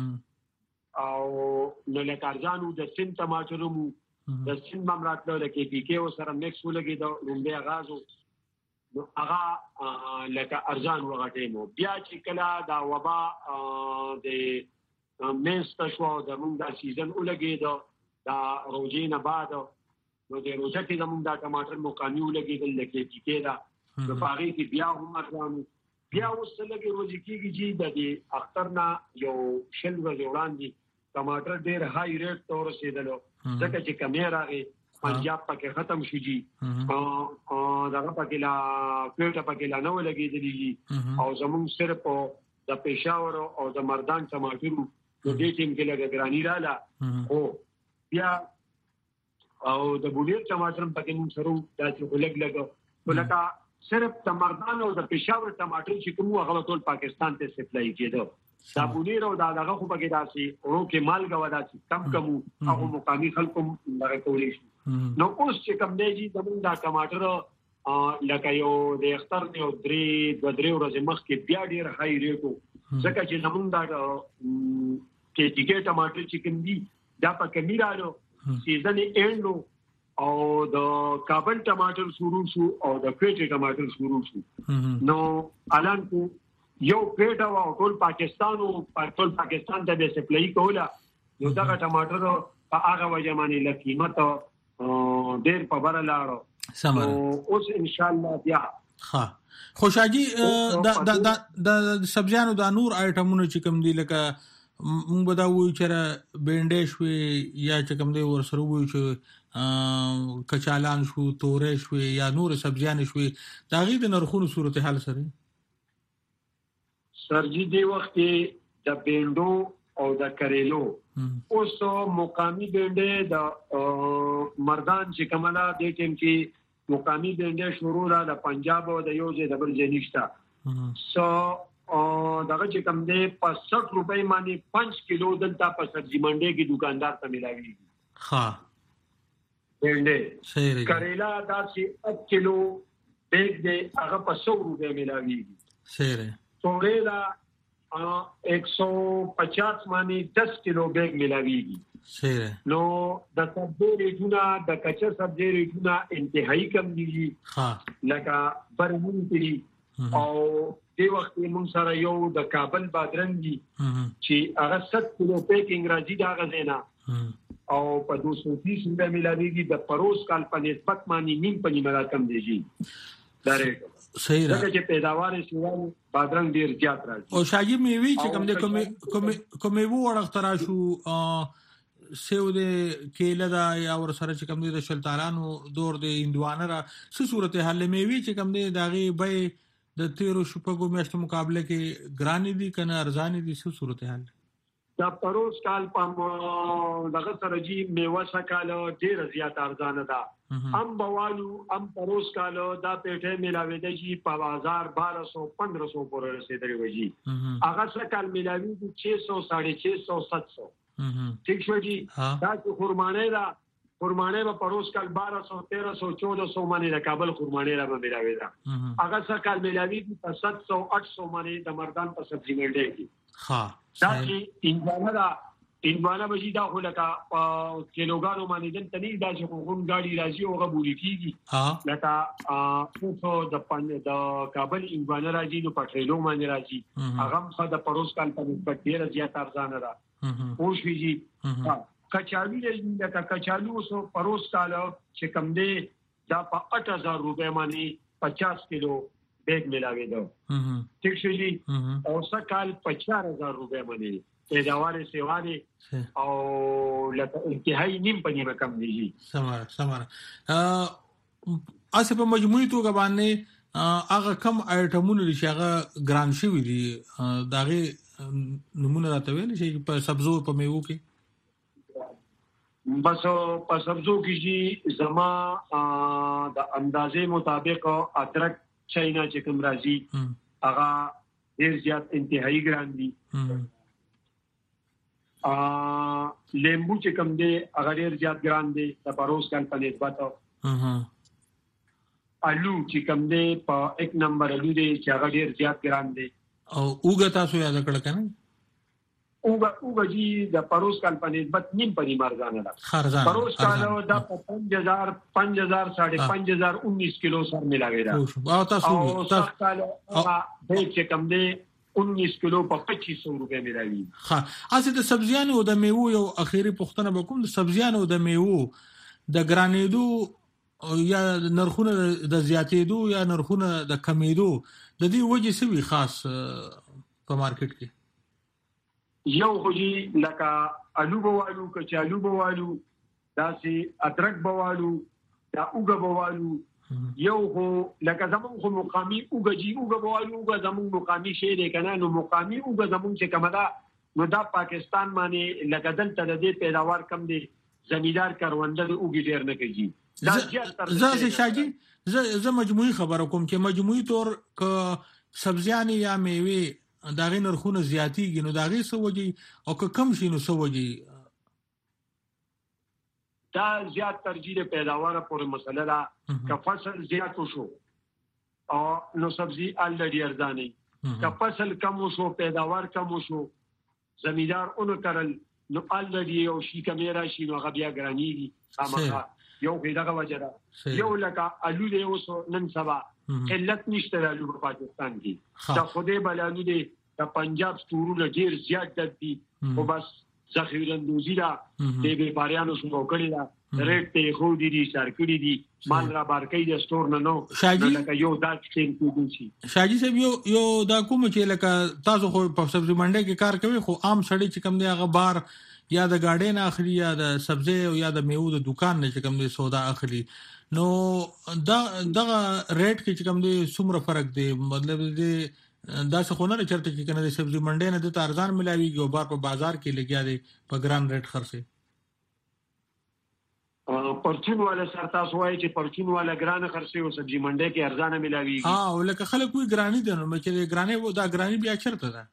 او نه لکه ارزانو د سین ټماټر مو د سین مملکت له کې پی کې او سره میکس ولګي د رومبه غازو نو هغه لکه ارزان وغټې مو بیا چې کله دا وبا د مېست شو د موږ د سیزن ولګي دا روزي نه بعد نو د روزه کې موږ د ټماټر مقامی ولګي د لکه پی کې دا په هغه کې بیا هم ارزان بیا وسلګي روزي کېږي چې د اخترنا یو شل وړاندې ټماټر ډېر هاي ریټ تور رسیدلو ځکه چې کمیراغه پنجاب پکې ختم شو جی دغه پکې لا پیټه پکې لا نو لګېدلی او زمون صرف د پېښور او د مردان ټماټر د دې ټیم کې لګ ګرانی رااله او بیا او د بولیر ټماټر پکې مون سره د څه لګ صرف د مردان او د پېښور ټماټر چې کوم هغه ټول پاکستان ته سپلای کېدو دا بونیر او دغه خو پکې داسي ورو کې مالګه ودا چې کم هغه مقامي خلکو دغه کولې شي نو اوس چې کم دی چې زمونږ دا ټماټر لکه یو د اختر یو درې ورځې مخکې بیا ډېر هاي ریټو ځکه چې زمونږ دا کې ټیکې ټماټر چې کوم دي دا پکې میرالو سیزن اینډو او د کابل ټماټر شروع شو او د پیټ ټماټر شروع شو نو الان کو یو پیټا او ټول پاکستان ته د سپلای کوله نو دا ټماټر په هغه وجه باندې له قیمت ډېر په بره لاړو سمه اوس ان شاء الله بیا ها خوشاجي د سبزیانو د نور آیټمونو چې کوم دي لکه موږ به دا وایو چې بینډې شوي یا چې کوم دی ورسره وایو چې کچالان شو تورې شوي یا نور سبزیان شوي دا غي د نرخونو صورتحال سره سرجی دی وخت د بینډو او د کریلو اوس مقامی بینډه د مردان چې کومه د ټیم کې مقامی بینډه شروع را د پنجاب او د یو ځای د بل ځای نشته سو دغه چې کوم دی په 60 روپۍ باندې 5 کیلو دلته په سبزی منډي کې دکاندار ته ملاوي ها بینډه صحیح کریلا دا چې 1 کیلو بیگ دی هغه په 100 روپۍ ملاوي صحیح توریلا 150 مانی 10 کیلو بیگ ملاویږي صحیح نو د سبزی ریټونه د کچا سبزی ریټونه انتهایی کم دي ها لکه برمون دي او د وخت موږ سره یو د کابل بادرنګ دي چې هغه 7 کیلو پیکینګ راځي دا غزینا او په 230 روپے ملاویږي د پروس کال په نسبت مانی نیم په نیمه کم دي ډایرکټ صحیح را چې پیداوار شي بادرنګ ډیر زیات راځي او شاګي میوي چې کوم د کومې وو ورخترا شو سیو د کېله دا یا ور سره چې کوم د شلتالانو دور د اندوانه را څه صورت حل میوي چې کوم د داغي به د 13 شپږو میاشتو مقابله کې ګرانی دي کنه ارزانی دي څه صورت حل دا پروس کال په دغه سره جی میوه شکاله ډیر زیات ارزانه ده ام بوالو ام پروس کال دا پیټه ملاوي د جی په بازار 1200 1500 پورې رسیدلی وږي هغه شکل ملاوي د 600 650 700 ٹھیک شو جی دا خرمانه دا خرمانه په پروس کال 1200 1300 1400 باندې د کابل خرمانه را ملاوي دا هغه شکل ملاوي په 700 800 باندې د مردان په سبزی منډي کې ها دا چې انوانه بجی دا خو لکه کیلوګانو باندې د تنی دا چې کوم غاډي راځي او غبولي کیږي لکه څو د کابل انوانه راځي نو پټېلو باندې راځي هغه څه د پروس کال په نسبت ډیر زیات ارزانه ده او شویږي کچالو د کچالو سو پروس کال چې کم دی دا په 8000 روپے باندې 50 کیلو بیگ ملاوي دو ٹھیک شو جی او سکال 4000 روپے باندې پیداوار سیوانه او لکه انتهایی نیم پنی کم دی سماره اسه په مجموعي توګه باندې هغه کم آیټمونه چې هغه ګران شوی دي داغه نمونه راته ویل شي په سبزو په میوه کې بس په سبزو کې جی زما د اندازې مطابق ادرک چاینا چې کوم راځي هغه ډیر زیات انتهایی ګران دي لیمبو چې کوم دی هغه ډیر زیات ګران دی د پروس کال په نسبت الو چې کوم دی په 1 نمبر الو دی چې هغه ډیر زیات ګران دی او اوګه تاسو یاد کړل کنه اوګه جی د پروس کال په نسبت نیم په مارزانه ده خرزانه پروس کال دا 5000 5000 19 کیلو سر ملاوي ده او تاسو کال د چې کم دی 19 کیلو په 2500 روپے ملاوي ها اسه د سبزیانو او د میوه یو اخیری پختنه وکوم د سبزیانو او د میوه د ګرانېدو یا نرخونه د زیاتېدو یا نرخونه د کمیدو د دې وجې سوي خاص په مارکیټ کې یو خوږي لکه الو بوالو کچالو بوالو داسې ادرک بوالو دا اوګه بوالو یو هو لکه زمون خو مقامی اوګه جی اوګه بوالو اوګه زمون مقامی شی دی کنه نو مقامی اوګه زمون چې کومه ده نو دا پاکستان باندې لکه دلته د دې پیداوار کم دی زمیدار کارونده د اوګه ډیر نه کوي دا زه شاګي زه مجموعي خبره کوم چې مجموعي طور ک سبزیان یا میوه دا غي نرخونه زیاتیږي نو دا غي سوجي او که کم شي نو سوجي دا زیات ترجیح پیداوار پورې مسله ده که فصل زیات شو او نو سبزی الډی ارزاني که فصل کم شو پیداوار کم شو زمیدار اون کرل نو الډی او شي کمیرا شي نو غبیا ګرانیږي خامخا یو پیدا وجره یو لکه الو له اوس نن سبا علت نشته د الو په پاکستان کې دا خوده بلالو دی د پنجاب ستورو ډیر زیات دي او بس ذخیره‌اندوزی دا د بیپاریانو شنو کړی دا ریټ ته خو دي سرکړی دي مال را بارکې د ستور نه نو لکه یو داک ټیم کوي شاجي صاحب یو دا کوم چې لکه تاسو خو په سبزی منډي کې کار کوي خو عام سړی چې کم دی هغه بار یا د گاډي نه اخلي یا د سبزی او یا د میوه د دکان نه چې کم دی سودا اخلي نو دا ریټ کې چې کم دی څومره فرق دی مطلب دی دا څه خو نه چرته چې کنه د سبزی منډي نه د ارزان ملاويږي او بار په بازار کې لګیا دی په ګران ریټ خرڅه پرچون والا سر تاسو وایي چې پرچون والا ګران خرڅه او سبزی منډي کې ارزانه ملاويږي او لکه خلک کوئی ګرانی دي نو چې ګرانی وو دا ګرانی بیا چرته ده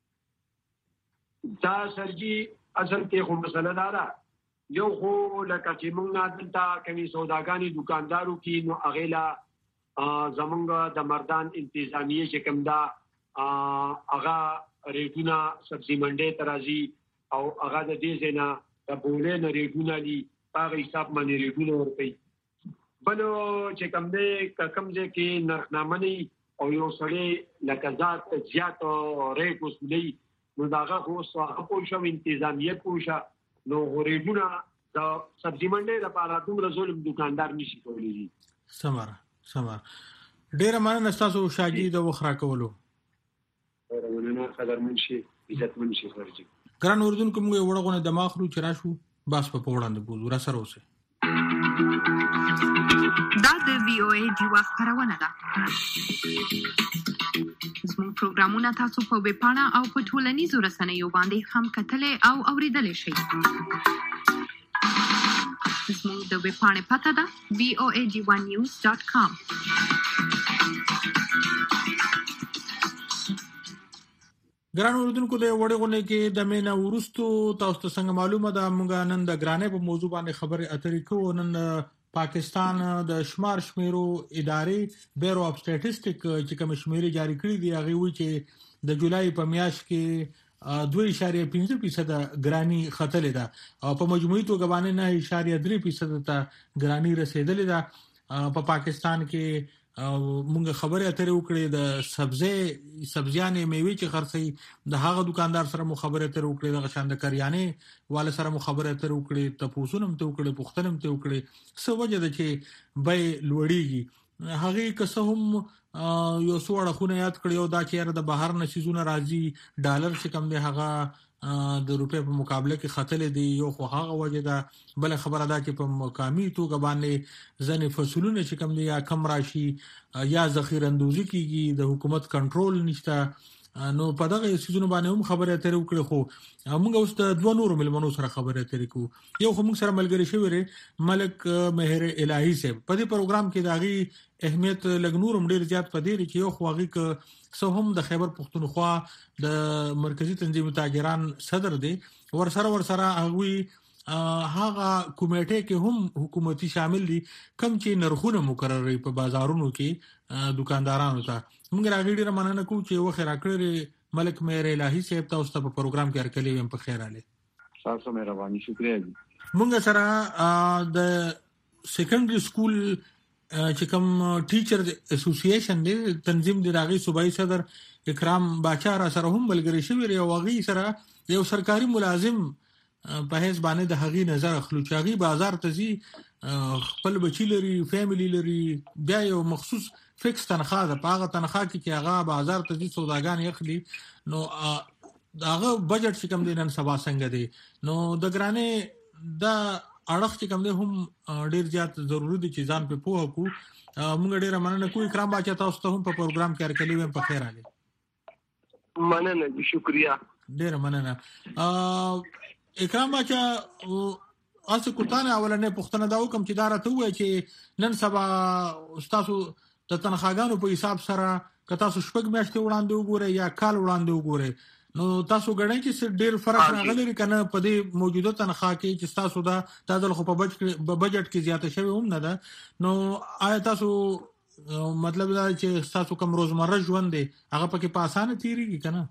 دا سرجی اصل کې خو مسله دا یو خو لکه چې موږ دلته کوي سوداګانی دکاندارو کې نو اغیلا زمونږ د مردان انتظامیه چې کوم دا هغه ریټونه سبزی منډي ترازی او هغه د دې زینا د بولې نه ریټونه دي هغه حساب باندې ریټونه ورپی بلو چې کوم دې کوم ځکه نرخنامه او یو سړی لکه ذات زیات ریټ وسولي نو داغه خو هغه پوښم انتظامیه پوښه نو ریټونه د سبزی منډي لپاره دومره ظلم دکاندار نشي کولی سماره ډیر مننه تاسو شاګي د وخرا کولو ورونه قدر منشي عزت منشي خرجي ګران اردن کوم یو وړغونه دماغ رو چراشو باس په وړاندې بوزو را سره اوسه دا د وی او ای دیوا خبرونه ده زموږ پروګرامونه تاسو په ویب پاڼه او په ټولنیزو رسنیو باندې هم کتلې او اوریدلې شئ زموږ د ویب پاڼې پته ده voadivanews.com ګران اوردونکو د وړغونه کې د مینا ورستو تاسو ته څنګه معلومه ده موږ نن د ګرانې په موضوع باندې خبرې اترې کوو نن پاکستان د شمار شمیرو ادارې بیرو اف سټټیسټیک چې کوم شمیرې جاری کړې دي هغه وی چې د جولای په میاشت کې 2.5% ګرانی ختلې ده او په مجموعي توګه باندې 9.3% ته ګرانی رسیدلې ده په پاکستان کې مونږ خبره اترې وکړې د سبزیانې میوه چې خرڅي د هغه دکاندار سره مو خبره اترې وکړې د غشاند کریانه والا سره مو خبره اترې وکړې تاسو ته وکړې پختنم ته وکړې څه وجه ده چې بې لوړیږي هغه کسه هم یو څوړه خونه یاد کړی او دا چې د بهر نشيزونه راځي ډالر چې کم دی هغه د روپې په مقابله کې خطلې دی یو خو هغه وجه ده بل خبره ده چې په مقامي توګه باندې ځنې فصلونه چې کم دی یا کم راشي یا ذخیره اندوزي کیږي د حکومت کنټرول نشته نو په دغه سيزونو باندې هم خبره اترې وکړو خو موږ اوس د دوه نورو ملمنو سره خبره اترې کو یو خو موږ سره ملګری شوی ملک مهر الهی صاحب په دې پروګرام کې داغي اهمیت لګنورم ډیر زیات پدې چې یو خواږي ک سو هم د خیبر پختونخوا د مرکزی تنظیم تاجران صدر دی ورسره هغوی هغه کمیټه کې هم حکومتي شامل دي کم چې نرخونه مقرري په بازارونو کې دکاندارانو ته موږ راغلي رمنانه کو چې وخت راکړي ملک مهر الهی صاحب تاسو ته په پروګرام کې ارکلې هم په خیر علي تاسو مهرباني شکریہ موږ سره د سیکنډري سکول چې کوم ټیچر اسوسییشن دی تنظیم دی راغي صوبایي صدر اکرام باچا را سره هم ملګری شوی او غي سره یو سرکاري ملازم په هیڅ باندې د هغي نظر اخلو چې هغي بازار ته زی خپل بچی لري فیملی لري بیا یو مخصوص فکس تنخواه ده په هغه تنخواه کې هغه بازار ته زی سوداګان اخلي نو هغه بجټ چې کوم دی نن سبا څنګه دی نو د ګرانې دا اړخ چې کوم دی هم ډیر زیات ضروری دي چې ځان په پوهه کو موږ ډیر مننه کوو اکرام باچا تاسو ته هم په پروګرام کې ارکلې ویم په خیر علي مننه شکریہ ډیر مننه اکرام باچا اسه کوتانه اولنې پښتنه دا کوم چې دارته وای چې نن سبا تاسو د تنخواګانو په حساب سره که تاسو شپږ میاشتې وړاندې وګورئ یا کال وړاندې وګورئ نو تاسو غواړئ چې ډېر فرق راغلی کنه په دې موجوده تنخواه کې چې تاسو دا تعدل خو په بجټ کې زیاته شوی هم نه ده نو آیا تاسو مطلب دا چې تاسو کوم روزمره ژوند دی هغه پکې په اسانه تیریږي کنه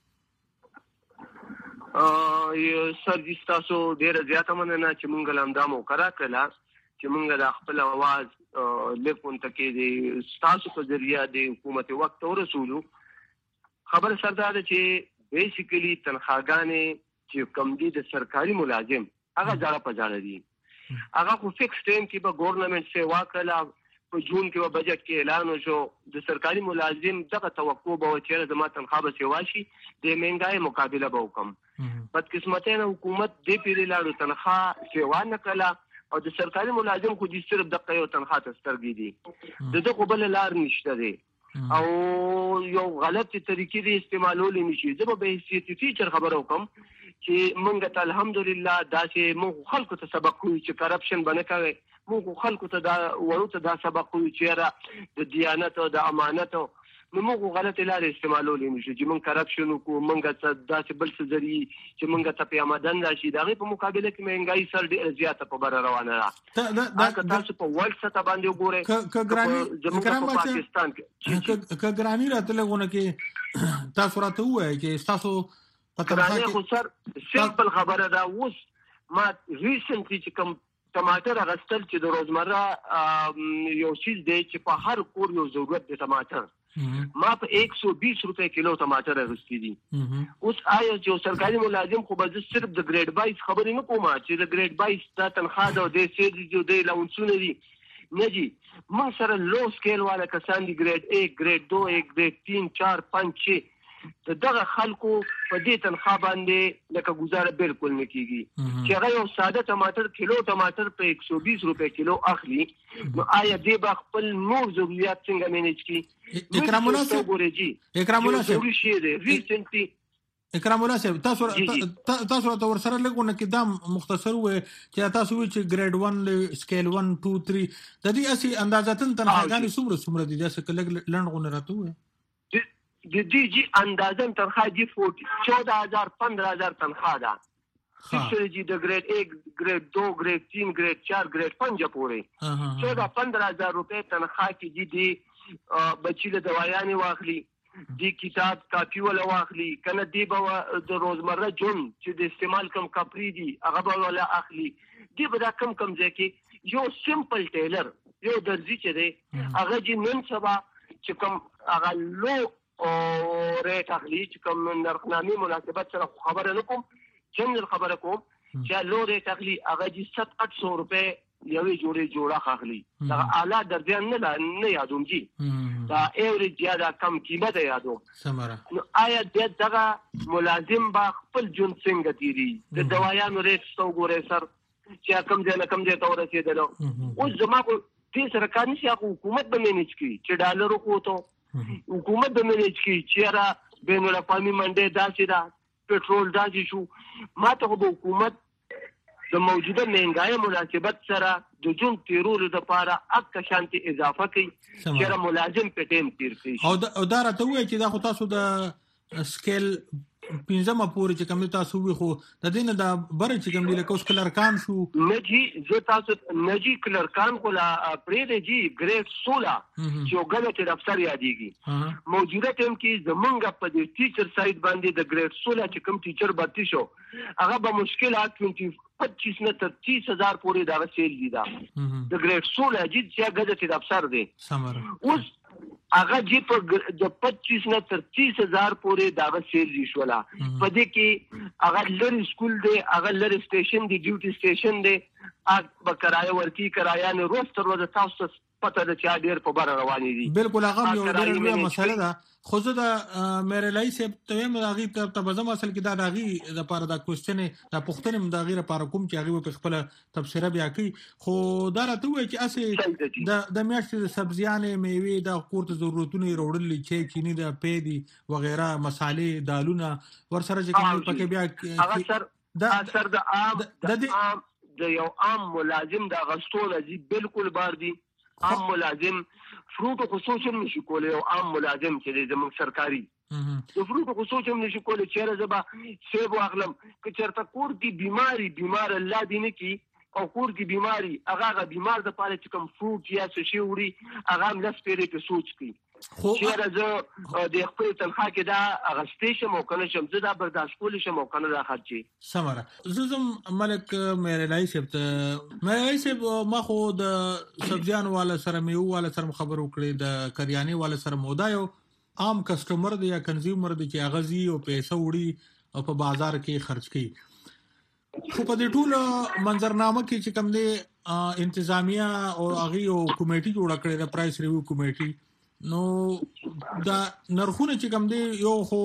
سر دې تاسو ډېر زیاته مننه چې مونږ لامدا مو کرا کلا چې مونږ د خپل आवाज لیکون تکي دي تاسو په ذریعہ د حکومت وخت او رسولو خبر سردار چې بیسیکلی تنخواګانې چې کم دي د سرکاري ملازم هغه ځړه په ځړه دي هغه خو فکس ټایم کې به ګورنمنت سیوا کړه په جون کې به بجټ کې اعلان وشو د سرکاري ملازم دغه توقع به چې زما تنخواه به سیوا شي د مهنګای مقابله به وکم بدقسمتۍ حکومت دې پیری لاړو تنخواه سیوا نه کړه او د سرکاري ملازم خو دې صرف دغه یو تنخواه ته سترګې دي دغه بل لار نشته دی او یو غلط طریقې د استعمالول نشي. زه به حیثیت ټیچر خبرو کوم چې مونږ ته الحمدلله دا چې مونږ خلکو ته سبق کوي چې کرپشن باندې کوي. مونږ خلکو ته دا ورته دا سبق کوي چې د دیانت او د امانت نو موږ غلط لارې استعمالول نشو چې موږ کرپشن وکړو. موږ ته داسې بل څه ذریعي چې موږ ته په آمدن راشي د هغې په مقابله کې مهنګایي سر ډېره زیاته په بره روانه ده. که تاسو په ورلډ سطح باندې وګورئ زموږ په پاکستان کې که ګراني راته لږونه کې تاسو راته ووایئ چې ستاسو په تنخواه کې خو سر سمپل خبره ده. اوس ما ریسنټلی چې کوم ټماټر اخیستل چې د روزمره یو چیز دی چې په هر کور یو ضرورت دی ټماټر ما په 120 روپے کیلو ټماټر اخیستي دي. اوس آیا چې سرکاري ملازم خو به صرف د ګریډ 22 خبرې نه کوم چې د ګریډ 22 دا تنخواه ده او د سیلز جو د لاونسونه دي نه جی. ما سره لو سکیل والا کسان دي ګریډ 1 ګریډ 2 ګریډ 3 4 5 6 دغه خلکو په دې تنخواه باندې لکه گزاره بالکل نه کیږي چې هغه یو ساده ټماټر کیلو ټماټر په 120 روپے کیلو اخلي. نو آیا دې با خپل نور ضرورت څنګه مینیج کی؟ اکرام الله صاحب تاسو ته ورسره لګونه کې دا مختصر و چې تاسو وی چې ګریډ 1 سکیل 1 2 3 د دې اسی اندازاتن تنخواهګانې څومره دي چې کله لنډغونه راته وي د دې جی اندازن تنخواه دی 14000 15000 تنخواه ده. چې جی د ګریډ 1 ګریډ 2 ګریډ 3 ګریډ 4 ګریډ 5 پورې 14000 روپے تنخواه کې دي بچی له دوايانې واخلي دی کتاب کاپی ولا واخلي کنه دی به د روزمره جون چې د استعمال کم کپری دي هغه به ولا اخلي دی به دا کم ځکه یو سمپل ټیلر یو درزي چې دی هغه جی نن سبا چې کم هغه لو او ریټ اخلي چې کوم نرخنامې مناسبت سره خبره نکوم جنرال خبره کوم چې لو ریټ اخلي هغه جی 700 روپے یوې جوړه اخلي. دا اعلی درجه نه یادوم جی دا ایوریج یا دا کم قیمت یادوم سمره. نو آیا دغه ملازم با خپل جون څنګه تیری د دوايانو ریټ ستو ګورې سر چې کم ځای ته ورسېدل. اوس زما کو دې سرکار نشي حکومت به مینیج کی چې ډالر وکوتو حکومت به مینیج کی چې را بین الاقوامي منډه داسې ده پټرول داسې شو. ما ته به حکومت د موجوده مهنګای مناسبت سره د جون تیرولو لپاره اکه شانتي اضافه کوي چې ملازم په ټیم تیر شي. او دا راته وایي چې دا خو تاسو د سکیل 15 پورې چې کوم تاسو وی خو د دینه دا بر چې کوم لکه اوس کلرکان شو نجی زه تاسو نجی کلرکان کولا پرې دی ګریډ 16 چې وګړه افسر یادېږي موجوده ټیم کې زمونږ په دې ټیچر سایت باندې د ګریډ 16 چې کوم ټیچر باتي شو هغه به مشکلات 25 نه تر 30000 پورې دا وسیل دي دا د ګریډ 16 چې هغه افسر دی سمره اوس هغه جی په د 25 نه تر 30000 پورې دا وسیل دي شولا په دې کې هغه لری سکول دی هغه لری سټیشن دی ډیوټي سټیشن دی هغه کرایه ورکی کرایه نه روز تر ورځ تاسو پته د چا ډیر په بار رواني دي بالکل هغه یو ډیر لوی مسله ده خو زه د مېرې لای سپ ته مراغي ته بزم اصل کې دا راغي د پاره د کوېسچن د پښتنې د غیره لپاره کوم چې هغه په خپل تفسیر بیا کوي خو دا راته وایي چې اسه د میاشتې سبزیانې میوه د قوت ضرورتونه وروړل چې چینی د پیدي وغیرہ مصالې دالونه ورسره چې کوم پکې بیا هغه سر د عام د یو عام ملازم د غستول دي بالکل بار دي عام ملازم فروټ خصوصا نشي کولای او عام ملازم چې زموږ سرکاري د فروټ خصوصا نشي کولای چې زبا سیب واغلم که چرته کور دی بیمار الله دې نه کی او کور دی بیماری هغه بیمار د پاره چې کوم فروټ یا څه شی وړي هغه هم لس پیری په سوچ کی خو چې د خپل تنخواه کې دا اغستې شم او کنه شم زه دا برداشت کول شم او کنه دا خرچي سمره زم ملک مېرې لای سپ ما خو د سبزیان والا سره میو والا سره خبر وکړې د کریاني والا سره مودا یو عام کسٹمر دی یا کنزیومر دی چې اغزي او پیسې وړي او په بازار کې خرج کوي خو په دې ټول منظرنامه کې چې کوم دی انتظامیه او اغي او کمیټي جوړ کړې د پرایس ریویو کمیټي نو دا نرخونه چې کوم دی یو خو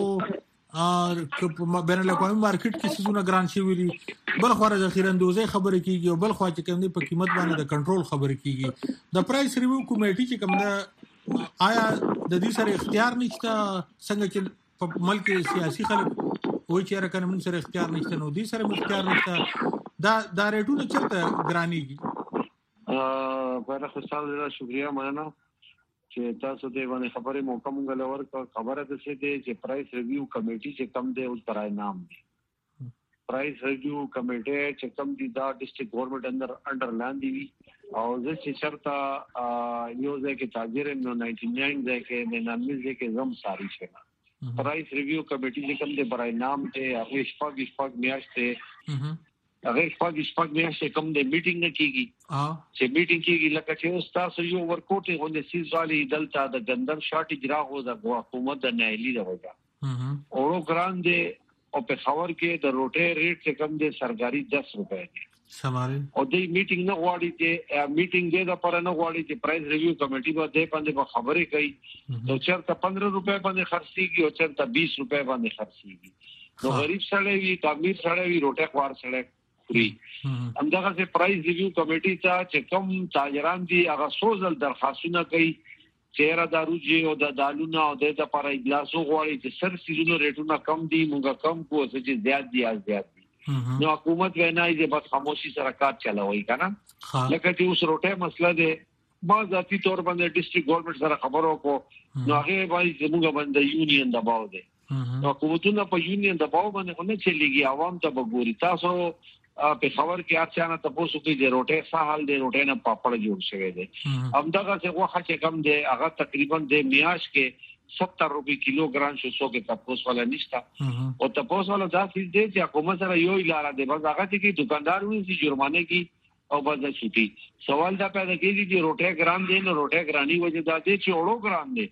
بین الاقوامي مارکیټ کې څه ګران شي ویلي بل خو راځي خیراندوزي خبره کیږي او بل خو چې کوم دی په قیمت باندې د کنټرول خبره کیږي د پرایس ریویو کمیټي چې کوم دا آیا د دې سره اختیار نشته څنګه چې په ملک سیاسي خلک وایي چې راکنه موږ سره اختیار نشته نو دې سره اختیار نشته دا ریټونه چرته ګرانیږي په خصوصا شکریہ مننه چې تاسو دې باندې خبرې موقع مونږ لور خبره ده چې پرایس ریویو کمیټي چې کم دی او ترای نام دی پرایس ریویو کمیټي چې کم دی دا ډیسټریکټ ګورنمنت انډر لاندې وی او زه چې شرطه یو ځکه تاجر نو 99 ځکه 99 ځکه زم ساری شنه پرایس ریویو کمیټي چې کم دی برای نام ته هغه شپږ میاشتې هغه شپږ میاشتې کم دی میټینګ نه کیږي چې میټینګ کیږي لکه چې اوس تاسو یو ورکوټي غونډه سیز والی دلته د ګندر شاټ اجرا هو د حکومت د نایلی راوځه اورو ګراندې او په خبر کې د روټه ریټ چې کم دی سرکاري 10 روپے دی سماري او د میټینګ نه غواړي چې میټینګ دې د پر نه غواړي چې پرایس ریویو کمیټي به دې باندې خبرې کوي نو چرته 15 روپے باندې خرڅيږي او چرته 20 روپے باندې خرڅيږي نو غریب سره وی تعمیر سره وی روټه خوار سره همدغه چې پرایس ریویو کمیټي ته چې کوم تاجران دي هغه سوزل درخواستونه کوي چې را داروجي او د دالونه او د لپاره اجلاسو غواړي چې سر سيزونو ریټونه کم دي مونږه کم کو چې زیات دي نو حکومت وینای چې بس خاموشي سره کار چلاوي کنه لکه چې اوس روټه مسله ده ما ذاتی تور باندې ډیسټریکټ ګورنمنت سره خبرو کو نو هغه باندې زموږ باندې یونین دباو ده نو حکومتونه په یونین دباو باندې نه چلیږي عوام ته وګوري تاسو په خبر کې اچانه تاسو کې د روټه ساحل د روټه نه پاپړ جوړ شوی دی همدغه څه وخت چې کم دی هغه تقریبا د میاش کې 70 روپے کیلوګرام شو کې تاسو ولا نشتا او تاسو ولا دا چې د حکومت سره یو لاره دی بس هغه چې دکاندار وي چې جرمانه کې او بس چھوٹی سوال دا پیدا کیږي چې روټه ګرام دی نو روټه ګرانی وجه دا چې اورو ګرام دی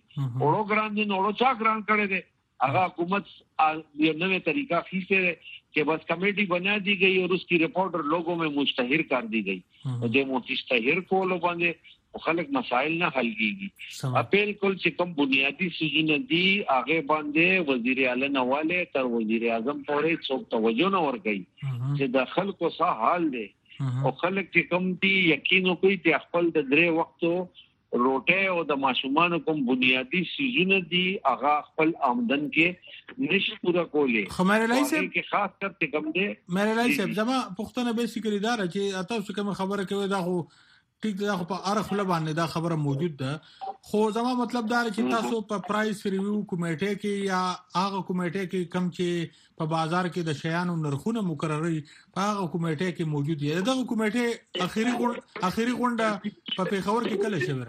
نو اورو چا ګرام کړي دی هغه حکومت یو نوې طریقہ خېسته कि बस कमेटी बना दी गई और उसकी रिपोर्ट लोगों में मुस्तहिर कर दी गई जो मुस्तहिर को लोग बंदे खलक मसाइल ना हल कीगी अपील कुल से कम बुनियादी सुजून दी आगे बंदे वजीर आला नवाले तर वजीर आजम पौरे चौक तवज्जो न और गई कि दखल को सा हाल दे और खलक के कम दी यकीन कोई ते खपल د درې وختو روټه او د ماشومان کوم بنیادی سيزونه دي هغه خپل آمدن کې نشي پورا کولې خمر لای صاحب کې خاص کر ته کم دي مې لای صاحب زما پښتنه به سکری دار چې تاسو کوم خبره کوي دا خو ټیک دا خو په ارخ لبانه دا خبره موجود ده خو زما مطلب دا چې تاسو په پرایس ریویو کمیټه کې یا هغه کمیټه کې کم چې په بازار کې د شیانو نرخونه مقرري په هغه کمیټه کې موجود دي دا کمیټه اخیری غونډه په پیښور کې کله شوه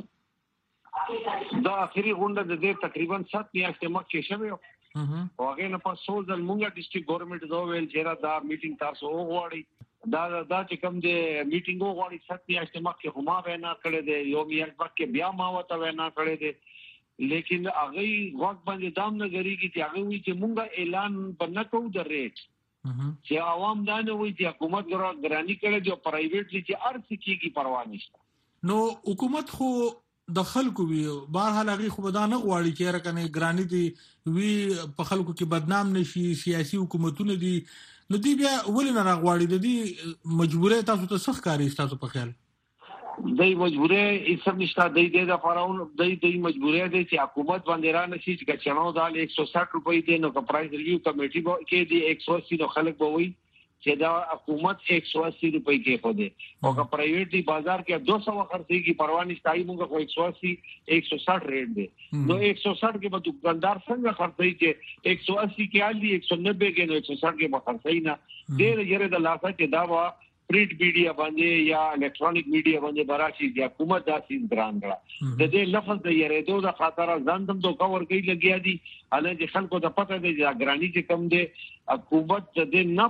دا اخیری غونډه د تقریبا 7 میاشتې مخکې شوه او هغه نه په سوزل مونږه ډیسټریکټ ګورنمنت دا ویل چې دا میټینګ تاسو وغواړئ دا چې کوم د میټینګ وغواړي 7 میاشتې مخکې هما وینا کړې ده یو میاشت مخکې بیا ما وته وینا کړې ده لیکن هغه وخت باندې دام نه غریږي چې هغه وی چې مونږه اعلان بنکو د ریټ چې عوام دا نه وی چې حکومت ګرانی کړي جو پرایویټلی چې ارڅ کیږي پروا نشته نو حکومت خو د خلکو وی بهر حال هغه خو بدانه غواړي چې راکنه ګرانی دي وی په خلکو کې بدنام نشي سیاسي حکومتونه دي نو دی بیا ولې نه راغواړي د دې مجبورې تاسو ته سخت کاری تاسو په خیال دای مجبورې ایسم نشته دای د فراون دای مجبورې دي چې حکومت باندې را نشي چې چنو دال 160 روپۍ دي نو پرایس ریویو کمیټي کې دي 180 نو خلک به وي چې دا حکومت 180 روپۍ کې خو دي او که پرایویټ دی بازار کې 200 خرڅي کی پروا نه ستای موږ خو 180 160 ریټ دی نو 160 کې به دکاندار څنګه خرڅي چې 180 کې علي 190 کې نو 160 کې به خرڅي نه ډېر یره د لاسه کې دا وا پرینټ میډیا باندې یا الکترونیک میډیا باندې براشي د حکومت داسې ګران کړه د دې لفظ د یره دوه د خاطر ځان دم دوه کور کوي لګیا دي اله چې خلکو ته پته دی چې ګرانی چې کم دی حکومت دې نه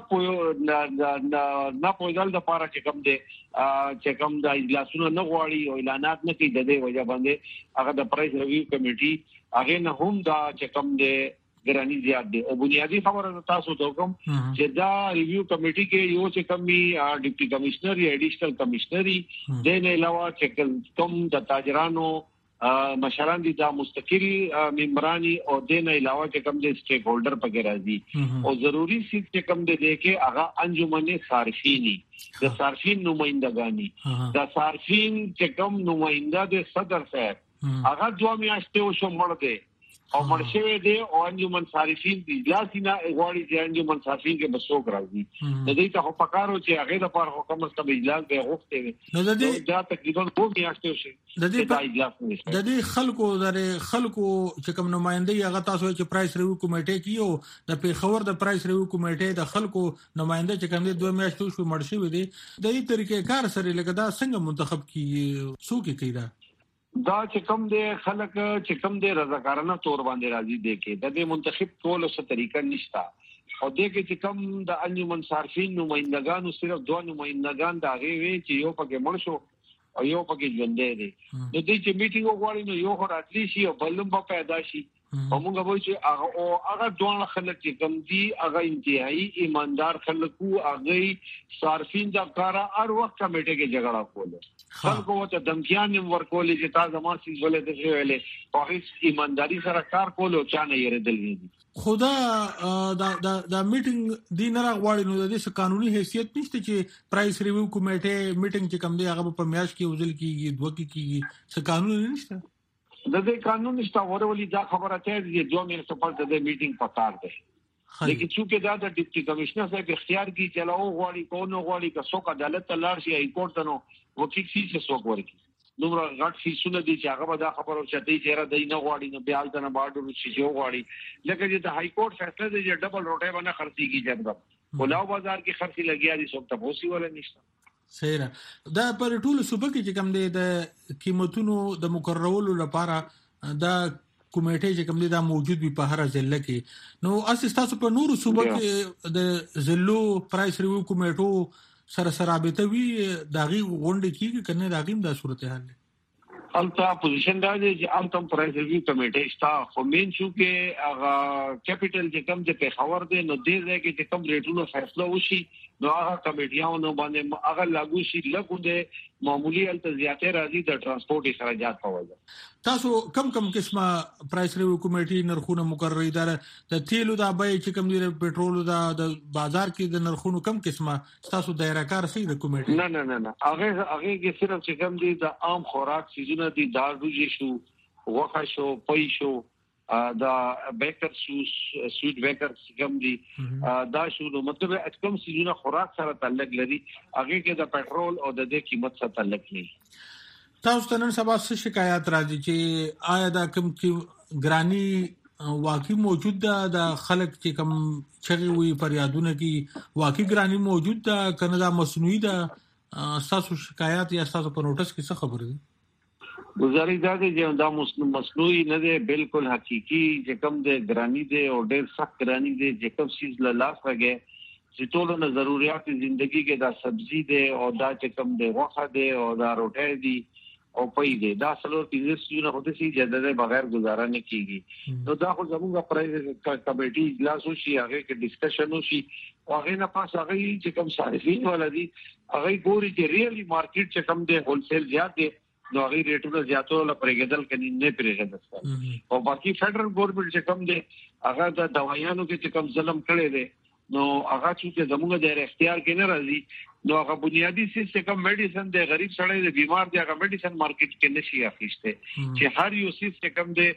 پویدل د پاره چې کم دی چې کم د اجلاسونو نه غواړي او اعلانات نه کوي د دې وجه باندې هغه د پرایس ریویو کمیټي هغه نه هم دا چې کم دی ګرانی زیات دي او بنیادی خبره تاسو ته کوم چې دا ریویو کمیټي کې یو چې کمی ډیپټي کمشنر یا ایډیشنل کمشنر دی نه علاوه چې کوم د تاجرانو مشران دي دا مستقل ممبرانی او د نه علاوه چې کوم د سټیک هولډر پکې راځي او ضروری سیټ چې کوم دی کې هغه انجمن صارفینی د صارفین نمائندګانی د صارفین چې کوم نمائنده د صدر صاحب هغه 2 میاشتې وشو مړ دی او مرشوي دی او انجمن صارفین دي لاسینا غواړي چې انجمن صارفین کې بسوک راځي د دې ته په کارو چې هغه د پر حکومت ته اجازه به غوښتي وي نو د دې دا تقریبا 2 میاشتې شي د دې خلکو چې کوم نمائندې هغه تاسو چې پرایس ریویو کمیټه کیو د پیښور د پرایس ریویو کمیټه د خلکو نمائنده چې کوم 2 میاشتې شو مړ شوی دي د دې طریقې کار سره لکه دا څنګه منتخب کی څوک کیدا دا چې کوم دی خلک چې کوم دی رضاکارانه تور باندې راځي دی کې د دې منتخب کول څه طریقه نشته او دې کې چې کوم د انجمن صارفین نمائندگانو صرف 2 نمائندگان دا غوي چې یو پکې مړ شو او یو پکې ژوند دی د دې چې میټینګ وغواړي نو یو راتلی شي او بلم په پیدا شي او موږ وایو چې هغه دوه خلک چې کوم دي هغه انتهایی ایماندار خلکو هغه صارفین دا کار هر وخت کمیټه کې جګړه کوله خلکو ته دمکیان ورکول چې تاسو ما سي ولې د ویلې په هیڅ ایمانداری سره کار کولو چا نه یریدل دي خدا دا میټینګ دی نه راغواړي نو د دې قانوني حیثیت نشته چې پرایس ریویو کمیټه میټینګ چې کوم دی هغه په میاش کې وزل کیږي دوه کیږي څه قانون نشته د دې قانون نشته ورولې دا خبره ته دي 2 میاشتې په د میټینګ پکار دی لیکن چې دا د ډیپټي کمشنر صاحب اختیار کی چلاو غواړي کو نو غواړي که څوک عدالت ته لاړ شي ای کورټ ته نو وکیل سي چې څوک ورکی نو غټ فیسونه دي چې هغه به دا خبره چتي چیرې دی نه غواړي نو بیا ځنه باډر شي جو غواړي لکه چې د های کورټ فیصله دی چې ډبل روټه باندې خرڅي کی جنګ ولاو بازار کې خرڅي لګیا دي څوک ته پوسی ولا نشته صحیح دا پر ټول صوبه کې چې کوم دی د قیمتونو د مقررولو لپاره دا کمیټه چې کوم دی دا موجود وي په هر ځله کې نو اساس په نورو صوبه کې د زلو پرایس ریویو کمیټو سره رابطه وي داغي غونډه کیږي کنه داغیم دا صورتحال البته پوزیشن دا دی چې التم پرایس ریویو کمیټه شتا خو مين شو کې هغه کیپټل چې کوم د پیښور دی نو دې ځای کې چې کوم ریټونو فیصله وشي نو هغه کمیټیانو باندې هغه لاګو شي لکه د معمولی التزیاتې راځي د ترانسپورت اخراجات په وجه تاسو کم قسمه پرایس ریویو کمیټې نرخونه مقرري دار د تیلو دا به چې کوم دی پټرول دا د بازار کې د نرخونو کم قسمه تاسو دایره کار سي د کمیټې نه هغه کې صرف چې کوم دی د عام خوراک سيزونه دي دال روجي شو وخه شو پي شو دا بیکر سویټ بیکر کوم دي دا شو نو مطلب کوم سيزونه خوراک سره تعلق لري هغه کې د پټرول او د دې قیمت سره تعلق نه تاسو ته نن سبا څه شکایت راځي چې آیا دا کوم کې ګرانی واقعي موجود ده د خلک چې کوم چغي وي فریادونه کې واقعي ګرانی موجود ده کنه دا مصنوعي ده تاسو شکایت یا تاسو په نوټس کې څه خبره ده گزارش دا دی چې دا مصنوعي نه دی بالکل حقيقي چې کوم د ګرانی دی او ډېر سخت ګرانی دی چې کوم چیز له لاس راګي چې ټول نه ضرورت ژوندۍ کې دا سبزي دی او دا چې کوم دی وخه دی او دا روټه دی او پي دی دا سلو تیزه نه هوته شي چې د بغیر گزاره نه کیږي نو دا خو زموږه پرایس کمیټي اجلاس وشي هغه کې ډسکشن وشي او هغه نه پاس هغه چې کوم صارفین ولدي هغه ګوري چې ریالي مارکیټ چې کوم دی هول سیل زیات دی نو هغه ریټونو زیاتول پرېګدل کني نه پرېګدل او باقي فدرل ګورنمنت چې کوم دی هغه د دوايانو کې چې کوم ظلم کړي دي نو هغه چې زموږ د اختیار کې نه راځي نو هغه بنیادی سیستم میډیسن د غریب سړی د بیمار دی هغه میډیسن مارکیټ کې نشي اخیسته چې هر یو سیستم دی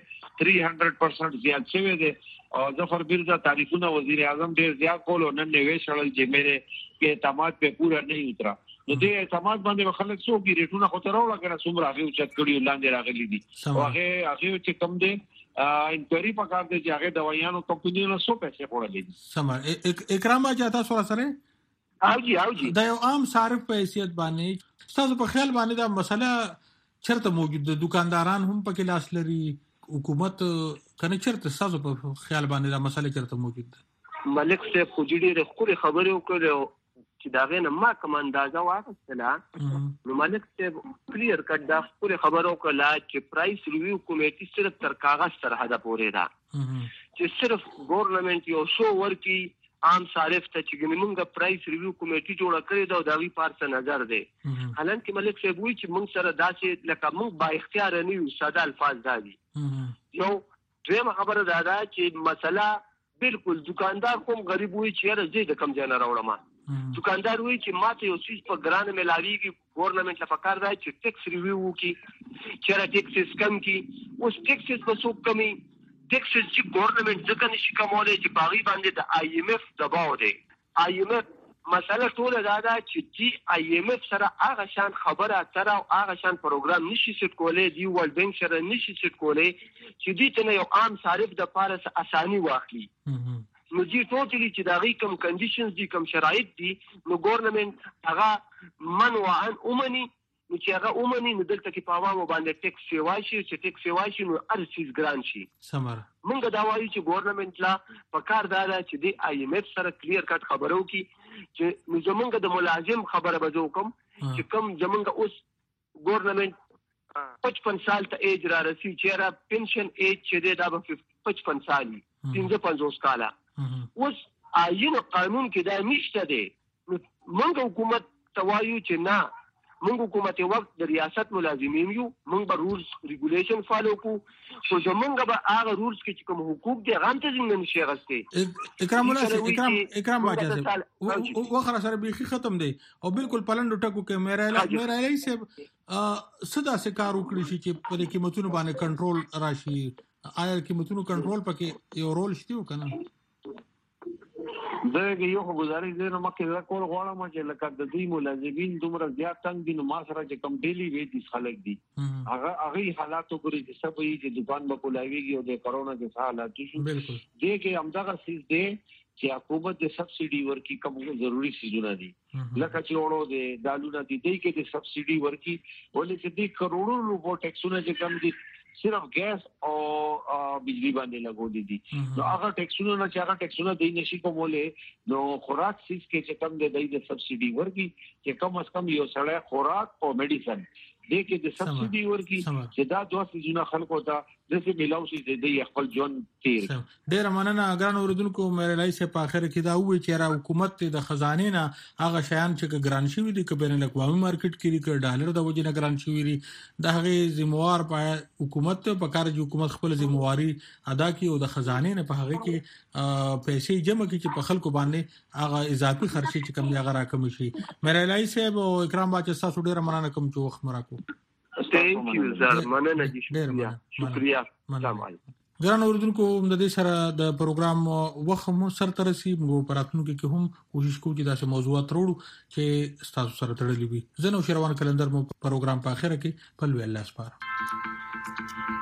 300% زیات شوی دی او ظفر بیرزا تعریفونه وزیر اعظم ډیر زیات کول او نن نوې شړل چې مېره کې اعتماد په پورا نه اترا نو دې اعتماد باندې خلک څو کې ریټونه خو تر وړه کنه څومره هغه چت کړي لاندې راغلي دي او هغه چې کم دی انکوایري پکار دی چې هغه دوايانو کمپنیونو څو پیسې وړلې دي سم اکرام اجازه سره اوجي دا یو عام صارف په حیثیت باندې تاسو په خیال باندې دا مسله چرته موجود ده دکانداران هم پکې لاس لري حکومت کنه چرته تاسو په خیال باندې دا مسله چرته موجود ده ملک صاحب خو ډېر خوري خبرې وکړو چې دا غنه ما کوم اندازه واغستله نو ملک صاحب کلیر کړ دا خوري خبرو کړه چې پرایس ریویو کمیټه صرف تر کاغذ سره حدا پورې ده چې صرف ګورنمنت یو شو ورکی عام صارف ته چې موږ پرایس ریویو کمیټه جوړه کړې ده او دا وی پارس نظر دی حالانکه ملک صاحب وی چې موږ سره داسې لکه موږ با اختیار نه یو ساده الفاظ دي نو دویمه خبره دا چې مسله بالکل دکاندار کوم غریب وي چې راځي د کم ځای نه راوړم دکاندار وي چې ماته یو څه په ګران ملاويږي ګورنمنت لپاره کار دی چې ټیکس ریویو وکړي چې ټیکسز کم کی. اوس ټیکسز په څوک کمی؟ ټیکسز چې ګورنمنت ځکه نشي کمولای چې باغی باندې د آی ایم ایف دباو دی. آی ایم ایف مسله ټول دا ده چې دی آی ایم ایف سره هغه شان خبره سره او هغه شان پروګرام نشي سټ کولای، دی ورلد بانک سره نشي سټ کولای چې دی ته یو عام صارف د پاره اساني واخلي. نو دی ټوټلی چې دا غي کوم کنډیشنز دي، کوم شرایط دي، نو ګورنمنت هغه منوعن اومني. نو چې هغه اومني نو دلته کې په عوامو باندې ټیکس سیوای شي، چې ټیکس سیوای شي نو هر چیز ګران شي. سمره مونږ دا وایو چې ګورنمنت لا په کار دا ده چې دی آی ایم ایف سره کلیر کټ خبرو کی چې نو زمونږ د ملازم خبره بزو کوم چې کوم زمونږ اوس ګورنمنت 55 سال ته ایج را رسی چې را پنشن ایج چې دی دا به 55 سالي 55 کاله. اوس آئین قانون کې دا نشته دی. مونږ حکومت توایو چې نه، مونږ حکومت وخت د ریاست ملازمین یو، مونږ به رولز ریګولیشن فالو کو، خو زمونږ به هغه رولز کې چې کوم حقوق دي هغه ته څنګه نشي غوښتي. اکرام باچا وخره سره بیخي ختم دی او بالکل پلنډو ټکو کې میرا الای صاحب صدا سے کار وکړي شي چې په قیمتونو باندې کنټرول راشي. آیا قیمتونو کنټرول پکې یو رول شته کنه؟ زه یو خو گزارش دی نو مکه دا کول غواړم چې لکه د دې ملازمین دومره زیات تنګ دي، نو ما سره چې کم ډیلی ویجز خلک دي هغه حالاتو ګوري چې سب یې چې دکان به کولاویږي او د کرونا کې حالات شو دې کې همدغه سیس دی چې حکومت د سبسيډي ورکی کوم ضروری سيزونه دي لکه چې اورو د دالونه دي کې د سبسيډي ورکی ولې چې د کروڑو روپو ټیکسونه چې کم دي صرف ګیس او بجلی باندې لګولې دي. نو هغه ټیکسونه نه چې هغه ټیکسونه د نشي کومولې نو خوراک سیس کې چې کم د سبسيډي ورکی چې کم از کم یو سړی خوراک او میډیسن دې کې د سبسيډي ورکی چې دا دوه سيزونه خلکو ته دغه ملاو شي د خپل ژوند تیر. ډیر مننه اګران اوردونکو. مې لای سه په اخر کې دا وی چې را حکومت د خزانه نه هغه شیان چې ګران شوی دي کبه نه لکوامي مارکیټ کې د ډالر د وجې نه ګران شوی دي د هغه ذمہوار په حکومت په کار چې حکومت خپل ذمہواری ادا کړي او د خزانه نه په هغه کې پیسې جمع کړي چې په خلکو باندې هغه اضافي خرچي چې کم یا غرا کم شي. مې لای سه او اکرام باچا تاسو ډیر مننه کوم چې وخت مراکو. Thank you sir. مننه دي. شکریہ. السلام علیکم. ګران اوردونکو د دې سره د پروګرام وخت مو سره ترسي موږ پراتونکو کې هم کوشش کوو چې داسې موضوعات وروړو چې تاسو سره تړلې وي. زه نو شروان کلندر مو پروګرام په اخر کې په لوی الله سپاره.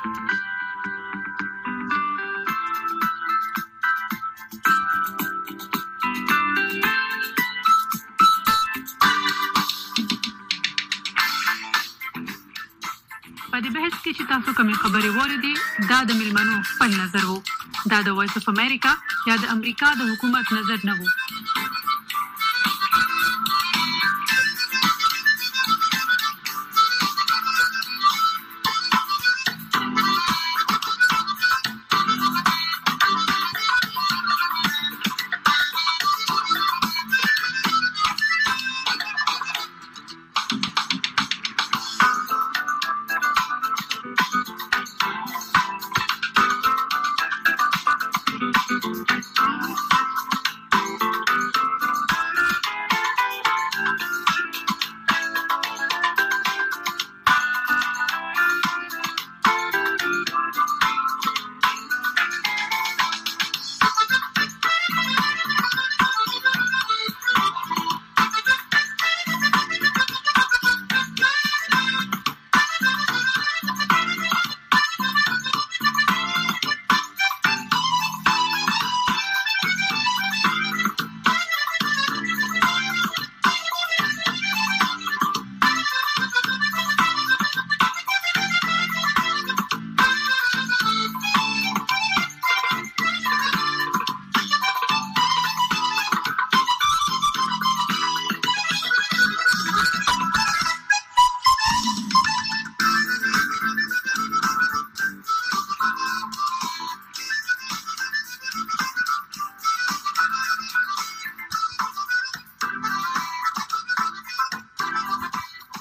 په دې بحث کې چې تاسو کومې خبرې واورېدې دا د ملمنو خپل نظر وو. دا د وایس اف امریکا یا د امریکا د حکومت نظر نه وو.